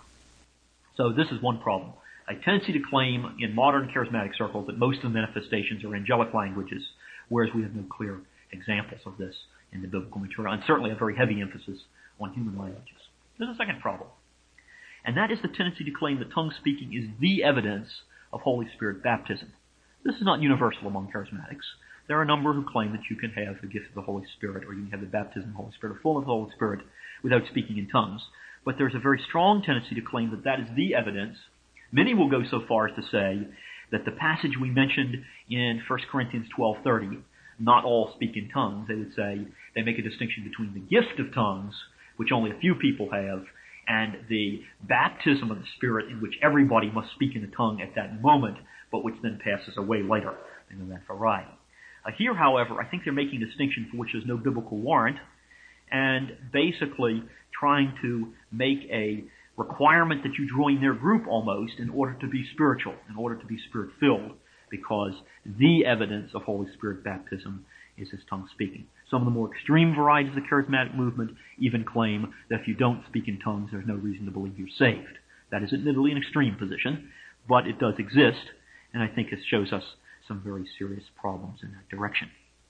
So this is one problem. A tendency to claim in modern charismatic circles that most of the manifestations are angelic languages, whereas we have no clear examples of this in the biblical material, and certainly a very heavy emphasis on human languages. There's a second problem, and that is the tendency to claim that tongue speaking is the evidence of Holy Spirit baptism. This is not universal among charismatics. There are a number who claim that you can have the gift of the Holy Spirit, or you can have the baptism of the Holy Spirit, or fullness of the Holy Spirit, without speaking in tongues. But there's a very strong tendency to claim that that is the evidence. Many will go so far as to say that the passage we mentioned in 1 Corinthians 12:30, not all speak in tongues. They would say, they make a distinction between the gift of tongues, which only a few people have, and the baptism of the Spirit in which everybody must speak in a tongue at that moment, but which then passes away later. They know that variety. Here, however, I think they're making a distinction for which there's no biblical warrant, and basically trying to make a requirement that you join their group almost in order to be spiritual, in order to be Spirit-filled, because the evidence of Holy Spirit baptism is this tongue speaking. Some of the more extreme varieties of the charismatic movement even claim that if you don't speak in tongues, there's no reason to believe you're saved. That is admittedly an extreme position, but it does exist, and I think it shows us some very serious problems in that direction.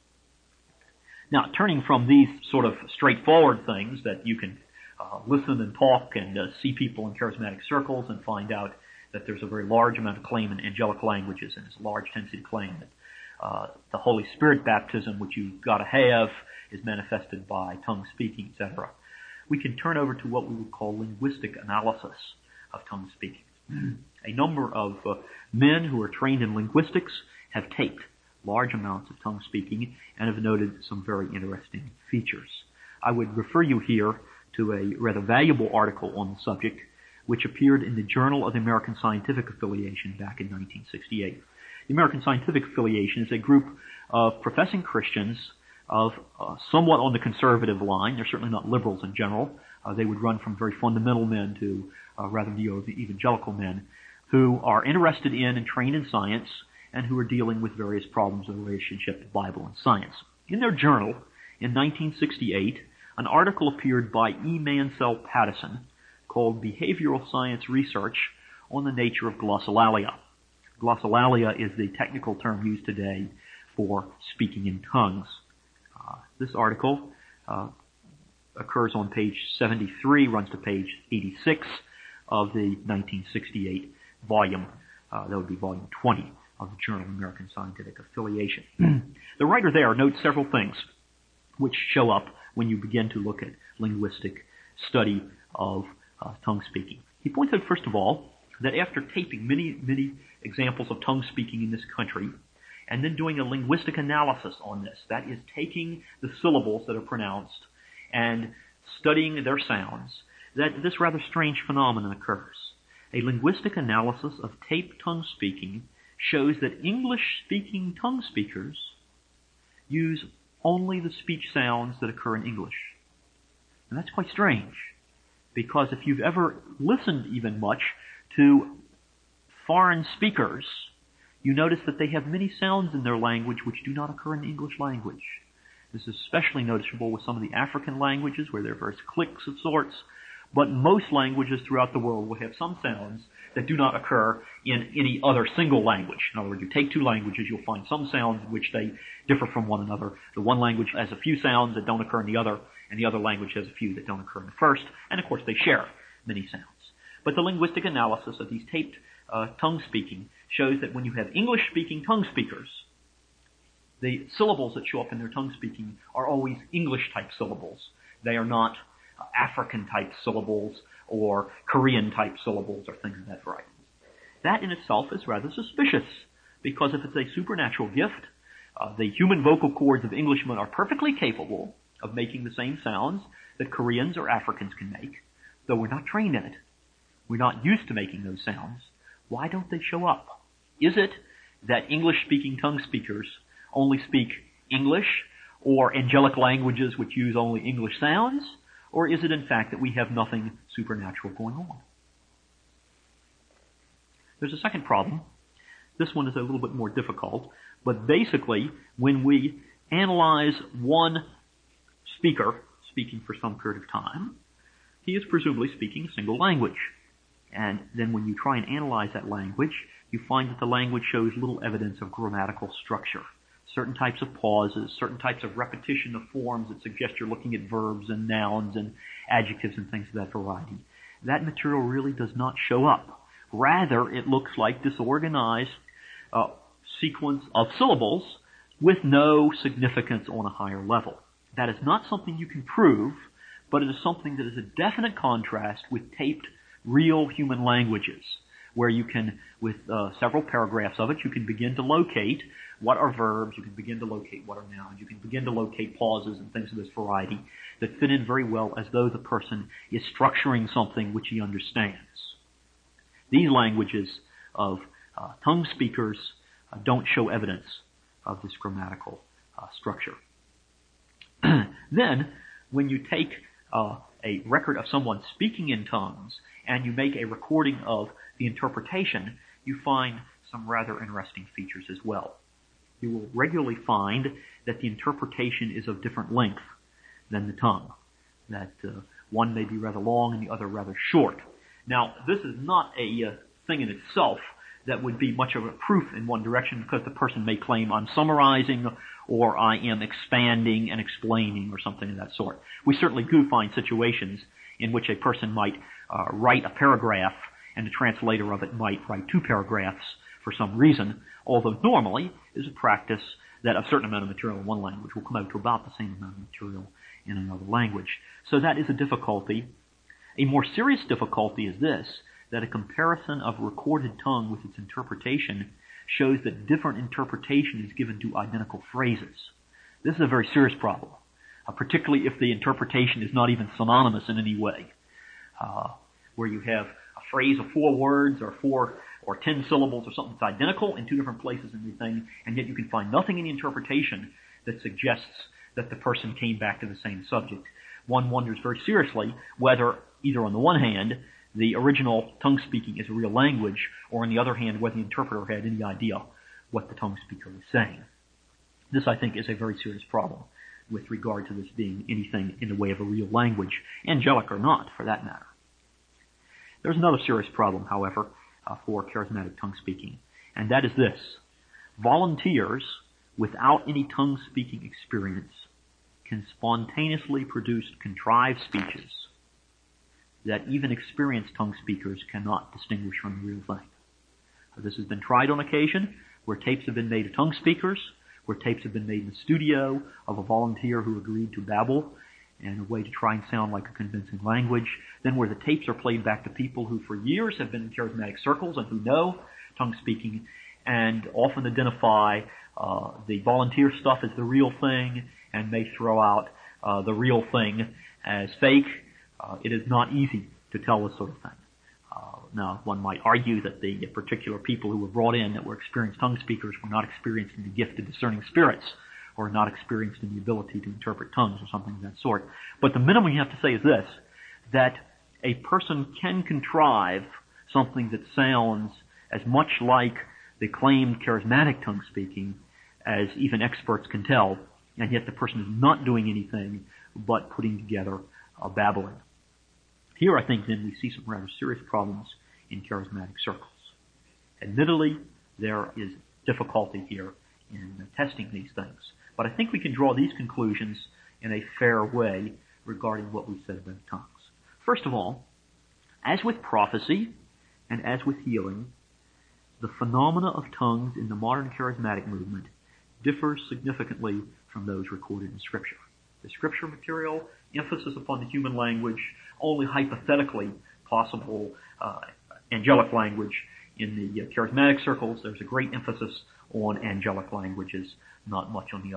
Now, turning from these sort of straightforward things that you can listen and talk and see people in charismatic circles and find out that there's a very large amount of claim in angelic languages, and there's a large tendency to claim that the Holy Spirit baptism, which you've got to have, is manifested by tongue speaking, etc. We can turn over to what we would call linguistic analysis of tongue speaking. A number of men who are trained in linguistics have taped large amounts of tongue speaking and have noted some very interesting features. I would refer you here to a rather valuable article on the subject, which appeared in the Journal of the American Scientific Affiliation back in 1968. The American Scientific Affiliation is a group of professing Christians of somewhat on the conservative line. They're certainly not liberals in general, They would run from very fundamental men to rather neo-evangelical men who are interested in and trained in science and who are dealing with various problems in relationship to Bible and science. In their journal, in 1968, an article appeared by E. Mansell Pattison called Behavioral Science Research on the Nature of Glossolalia. Glossolalia is the technical term used today for speaking in tongues. This article occurs on page 73, runs to page 86 of the 1968 volume. That would be volume 20 of the Journal of American Scientific Affiliation. The writer there notes several things which show up when you begin to look at linguistic study of tongue speaking. He points out, first of all, that after taping many examples of tongue speaking in this country, and then doing a linguistic analysis on this, that is taking the syllables that are pronounced and studying their sounds, that this rather strange phenomenon occurs. A linguistic analysis of taped tongue speaking shows that English-speaking tongue speakers use only the speech sounds that occur in English. And that's quite strange, because if you've ever listened even much to foreign speakers, you notice that they have many sounds in their language which do not occur in the English language. This is especially noticeable with some of the African languages where there are various clicks of sorts, but most languages throughout the world will have some sounds that do not occur in any other single language. In other words, you take two languages, you'll find some sounds in which they differ from one another. The one language has a few sounds that don't occur in the other, and the other language has a few that don't occur in the first, and of course they share many sounds. But the linguistic analysis of these taped tongue speaking shows that when you have English-speaking tongue speakers, the syllables that show up in their tongue speaking are always English-type syllables. They are not African-type syllables or Korean-type syllables or things of that variety. That in itself is rather suspicious, because if it's a supernatural gift, the human vocal cords of Englishmen are perfectly capable of making the same sounds that Koreans or Africans can make, though we're not trained in it. We're not used to making those sounds. Why don't they show up? Is it that English-speaking tongue speakers only speak English or angelic languages which use only English sounds? Or is it in fact that we have nothing supernatural going on? There's a second problem. This one is a little bit more difficult, but basically when we analyze one speaker speaking for some period of time, he is presumably speaking a single language. And then when you try and analyze that language, you find that the language shows little evidence of grammatical structure. Certain types of pauses, certain types of repetition of forms that suggest you're looking at verbs and nouns and adjectives and things of that variety. That material really does not show up. Rather, it looks like disorganized sequence of syllables with no significance on a higher level. That is not something you can prove, but it is something that is a definite contrast with taped real human languages, where you can, with several paragraphs of it, you can begin to locate what are verbs, you can begin to locate what are nouns, you can begin to locate pauses and things of this variety that fit in very well as though the person is structuring something which he understands. These languages of tongue speakers don't show evidence of this grammatical structure. Then, when you take a record of someone speaking in tongues and you make a recording of the interpretation, you find some rather interesting features as well. You will regularly find that the interpretation is of different length than the tongue, that one may be rather long and the other rather short. Now, this is not a thing in itself that would be much of a proof in one direction, because the person may claim I'm summarizing or I am expanding and explaining or something of that sort. We certainly do find situations in which a person might write a paragraph and the translator of it might write two paragraphs for some reason, although normally is a practice that a certain amount of material in one language will come out to about the same amount of material in another language. So that is a difficulty. A more serious difficulty is this, that a comparison of recorded tongue with its interpretation shows that different interpretation is given to identical phrases. This is a very serious problem, particularly if the interpretation is not even synonymous in any way, where you have a phrase of 4 words or 4 or 10 syllables or something that's identical in 2 different places in the thing, and yet you can find nothing in the interpretation that suggests that the person came back to the same subject. one wonders very seriously whether, either on the one hand, the original tongue speaking is a real language, or on the other hand, whether the interpreter had any idea what the tongue speaker was saying. This, I think, is a very serious problem with regard to this being anything in the way of a real language, angelic or not, for that matter. There's another serious problem, however, for charismatic tongue speaking, and that is this. Volunteers without any tongue speaking experience can spontaneously produce contrived speeches that even experienced tongue speakers cannot distinguish from the real thing. This has been tried on occasion, where tapes have been made of tongue speakers, where tapes have been made in the studio of a volunteer who agreed to babble in a way to try and sound like a convincing language, then where the tapes are played back to people who for years have been in charismatic circles and who know tongue speaking and often identify the volunteer stuff as the real thing and may throw out the real thing as fake. It is not easy to tell this sort of thing. Now, one might argue that the particular people who were brought in that were experienced tongue speakers were not experienced in the gift of discerning spirits, or not experienced in the ability to interpret tongues or something of that sort. But the minimum you have to say is this, that a person can contrive something that sounds as much like the claimed charismatic tongue speaking as even experts can tell, and yet the person is not doing anything but putting together a babbling. Here, I think, then, we see some rather serious problems in charismatic circles. Admittedly, there is difficulty here in testing these things, but I think we can draw these conclusions in a fair way regarding what we said about tongues. First of all, as with prophecy and as with healing, the phenomena of tongues in the modern charismatic movement differs significantly from those recorded in Scripture. The Scripture material, emphasis upon the human language, only hypothetically possible angelic language. In the charismatic circles, there's a great emphasis on angelic languages, not much on the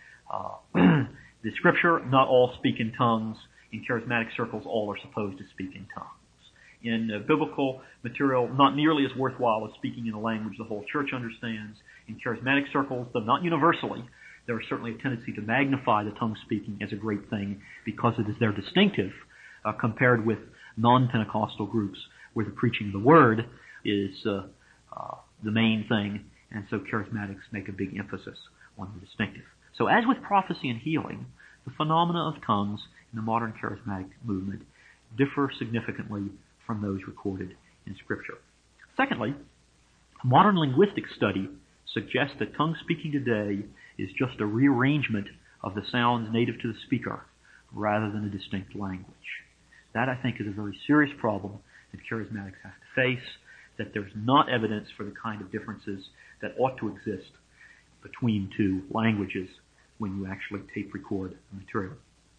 other. The Scripture, not all speak in tongues. In charismatic circles, all are supposed to speak in tongues. In biblical material, not nearly as worthwhile as speaking in a language the whole church understands. In charismatic circles, though not universally, there is certainly a tendency to magnify the tongue speaking as a great thing because it is their distinctive compared with non-Pentecostal groups where the preaching of the Word is the main thing, and so charismatics make a big emphasis on the distinctive. So as with prophecy and healing, the phenomena of tongues in the modern charismatic movement differ significantly from those recorded in Scripture. Secondly, modern linguistic study suggests that tongue speaking today is just a rearrangement of the sounds native to the speaker rather than a distinct language. That, I think, is a very serious problem that charismatics have to face, that there's not evidence for the kind of differences that ought to exist between two languages when you actually tape record the material.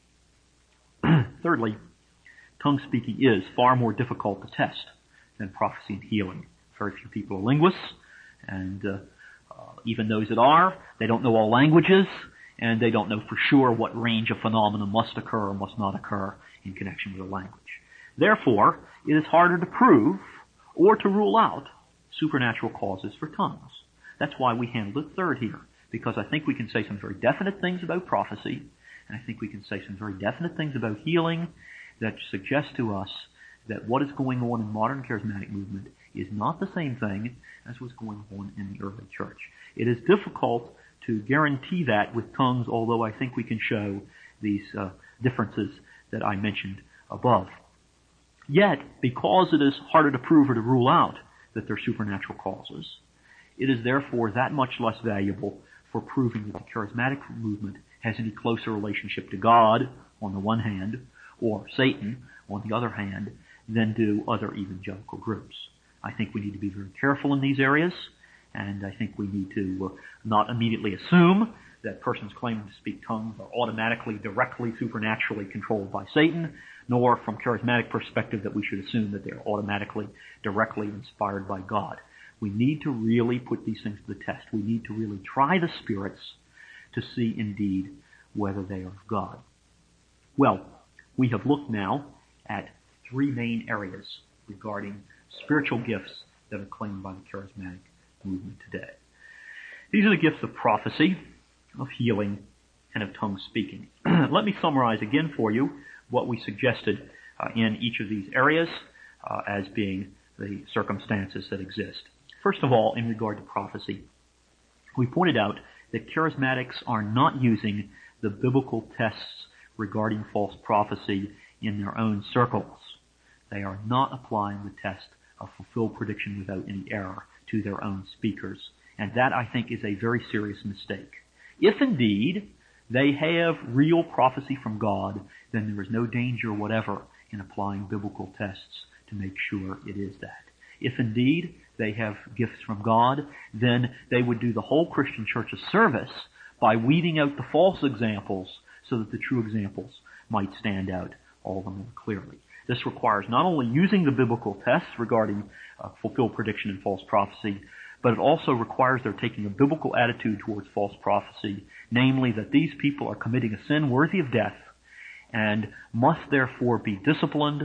Thirdly, tongue speaking is far more difficult to test than prophecy and healing. Very few people are linguists, and even those that are, they don't know all languages, and they don't know for sure what range of phenomena must occur or must not occur in connection with a language. Therefore, it is harder to prove or to rule out supernatural causes for tongues. That's why we handled it third here, because I think we can say some very definite things about prophecy, and I think we can say some very definite things about healing that suggest to us that what is going on in modern charismatic movement is not the same thing as was going on in the early church. It is difficult to guarantee that with tongues, although I think we can show these differences that I mentioned above. Yet, because it is harder to prove or to rule out that they're supernatural causes, it is therefore that much less valuable for proving that the charismatic movement has any closer relationship to God, on the one hand, or Satan, on the other hand, than do other evangelical groups. I think we need to be very careful in these areas, and I think we need to not immediately assume that persons claiming to speak tongues are automatically, directly, supernaturally controlled by Satan, nor from charismatic perspective that we should assume that they're automatically, directly inspired by God. We need to really put these things to the test. We need to really try the spirits to see indeed whether they are of God. Well, we have looked now at three main areas regarding spiritual gifts that are claimed by the charismatic movement today. These are the gifts of prophecy, of healing, and of tongue speaking. Let me summarize again for you what we suggested in each of these areas as being the circumstances that exist. First of all, in regard to prophecy, we pointed out that charismatics are not using the biblical tests regarding false prophecy in their own circles. They are not applying the test of fulfilled prediction without any error to their own speakers. And that, I think, is a very serious mistake. If indeed they have real prophecy from God, then there is no danger whatever in applying biblical tests to make sure it is that. If indeed they have gifts from God, then they would do the whole Christian church a service by weeding out the false examples so that the true examples might stand out all the more clearly. This requires not only using the biblical tests regarding fulfilled prediction and false prophecy, but it also requires their taking a biblical attitude towards false prophecy, namely that these people are committing a sin worthy of death and must therefore be disciplined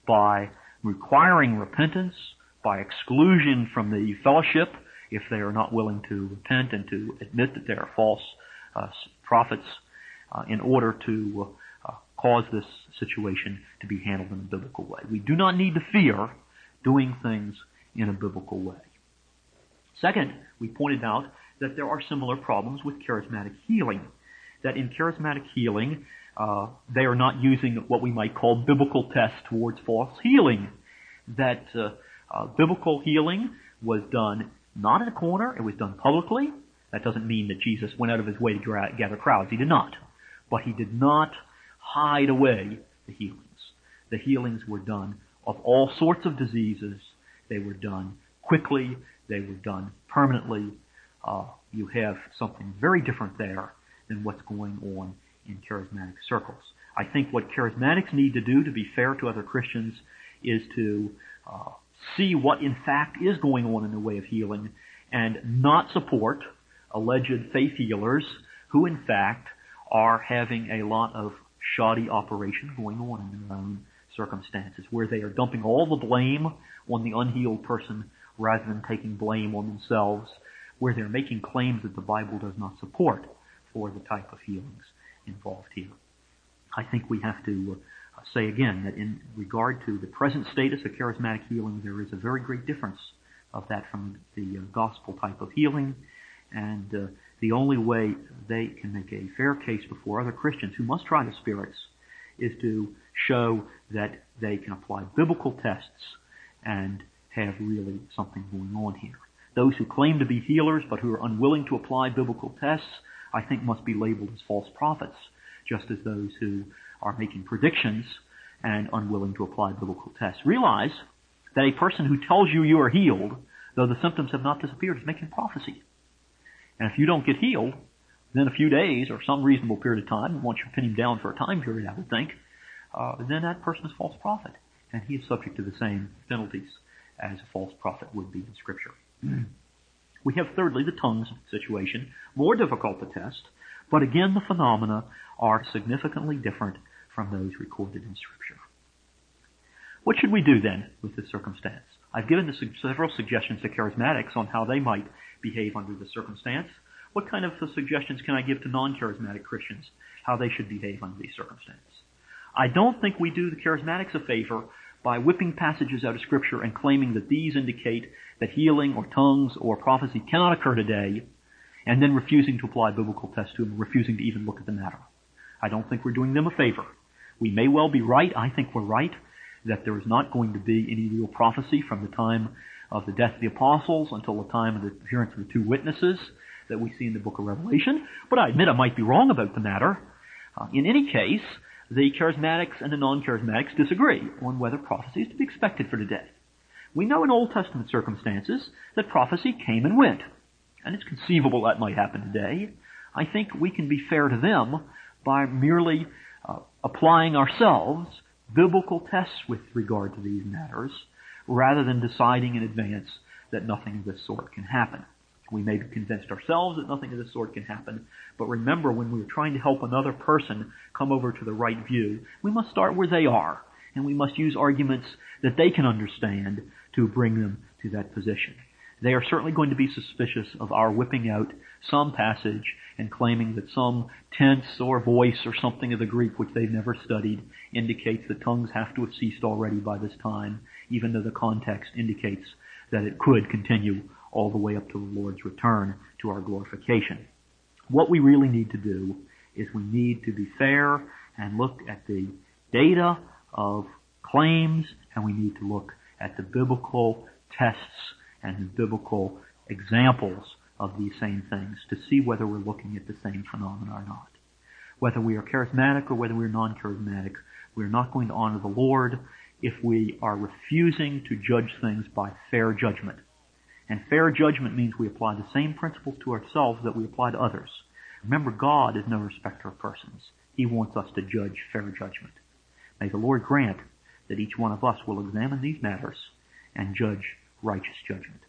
by requiring repentance, by exclusion from the fellowship if they are not willing to repent and to admit that they are false prophets in order to cause this situation to be handled in a biblical way. We do not need to fear doing things in a biblical way. Second, we pointed out that there are similar problems with charismatic healing. That in charismatic healing, they are not using what we might call biblical tests towards false healing. That biblical healing was done not in a corner, it was done publicly. That doesn't mean that Jesus went out of his way to gather crowds. He did not. But he did not hide away the healings. The healings were done of all sorts of diseases. They were done quickly. They were done permanently. You have something very different there than what's going on in charismatic circles. I think what charismatics need to do to be fair to other Christians is to see what in fact is going on in the way of healing and not support alleged faith healers who in fact are having a lot of shoddy operation going on in their own circumstances, where they are dumping all the blame on the unhealed person rather than taking blame on themselves, where they're making claims that the Bible does not support for the type of healings involved here. I think we have to say again that in regard to the present status of charismatic healing, there is a very great difference of that from the gospel type of healing, and the only way they can make a fair case before other Christians who must try the spirits is to show that they can apply biblical tests and have really something going on here. Those who claim to be healers but who are unwilling to apply biblical tests, I think must be labeled as false prophets, just as those who are making predictions and unwilling to apply biblical tests. Realize that a person who tells you you are healed, though the symptoms have not disappeared, is making prophecy. And if you don't get healed, then a few days or some reasonable period of time, once you pin him down for a time period, I would think, then that person is a false prophet. And he is subject to the same penalties as a false prophet would be in Scripture. We have thirdly the tongues situation, more difficult to test, but again the phenomena are significantly different from those recorded in Scripture. What should we do then with this circumstance? I've given several suggestions to charismatics on how they might behave under this circumstance. What kind of suggestions can I give to non-charismatic Christians, how they should behave under these circumstances? I don't think we do the charismatics a favor by whipping passages out of Scripture and claiming that these indicate that healing or tongues or prophecy cannot occur today, and then refusing to apply biblical tests to them, refusing to even look at the matter. I don't think we're doing them a favor. We may well be right, I think we're right, that there is not going to be any real prophecy from the time of the death of the apostles until the time of the appearance of the two witnesses that we see in the book of Revelation. But I admit I might be wrong about the matter. In any case, the charismatics and the non-charismatics disagree on whether prophecy is to be expected for today. We know in Old Testament circumstances that prophecy came and went, and it's conceivable that might happen today. I think we can be fair to them by merely applying ourselves biblical tests with regard to these matters, rather than deciding in advance that nothing of this sort can happen. We may be convinced ourselves that nothing of this sort can happen, but remember, when we're trying to help another person come over to the right view, we must start where they are, and we must use arguments that they can understand to bring them to that position. They are certainly going to be suspicious of our whipping out some passage and claiming that some tense or voice or something of the Greek which they've never studied indicates that tongues have to have ceased already by this time, even though the context indicates that it could continue all the way up to the Lord's return to our glorification. What we really need to do is we need to be fair and look at the data of claims, and we need to look at the biblical tests and the biblical examples of these same things to see whether we're looking at the same phenomena or not. Whether we are charismatic or whether we're non-charismatic, we're not going to honor the Lord if we are refusing to judge things by fair judgment. And fair judgment means we apply the same principles to ourselves that we apply to others. Remember, God is no respecter of persons. He wants us to judge fair judgment. May the Lord grant that each one of us will examine these matters and judge righteous judgment.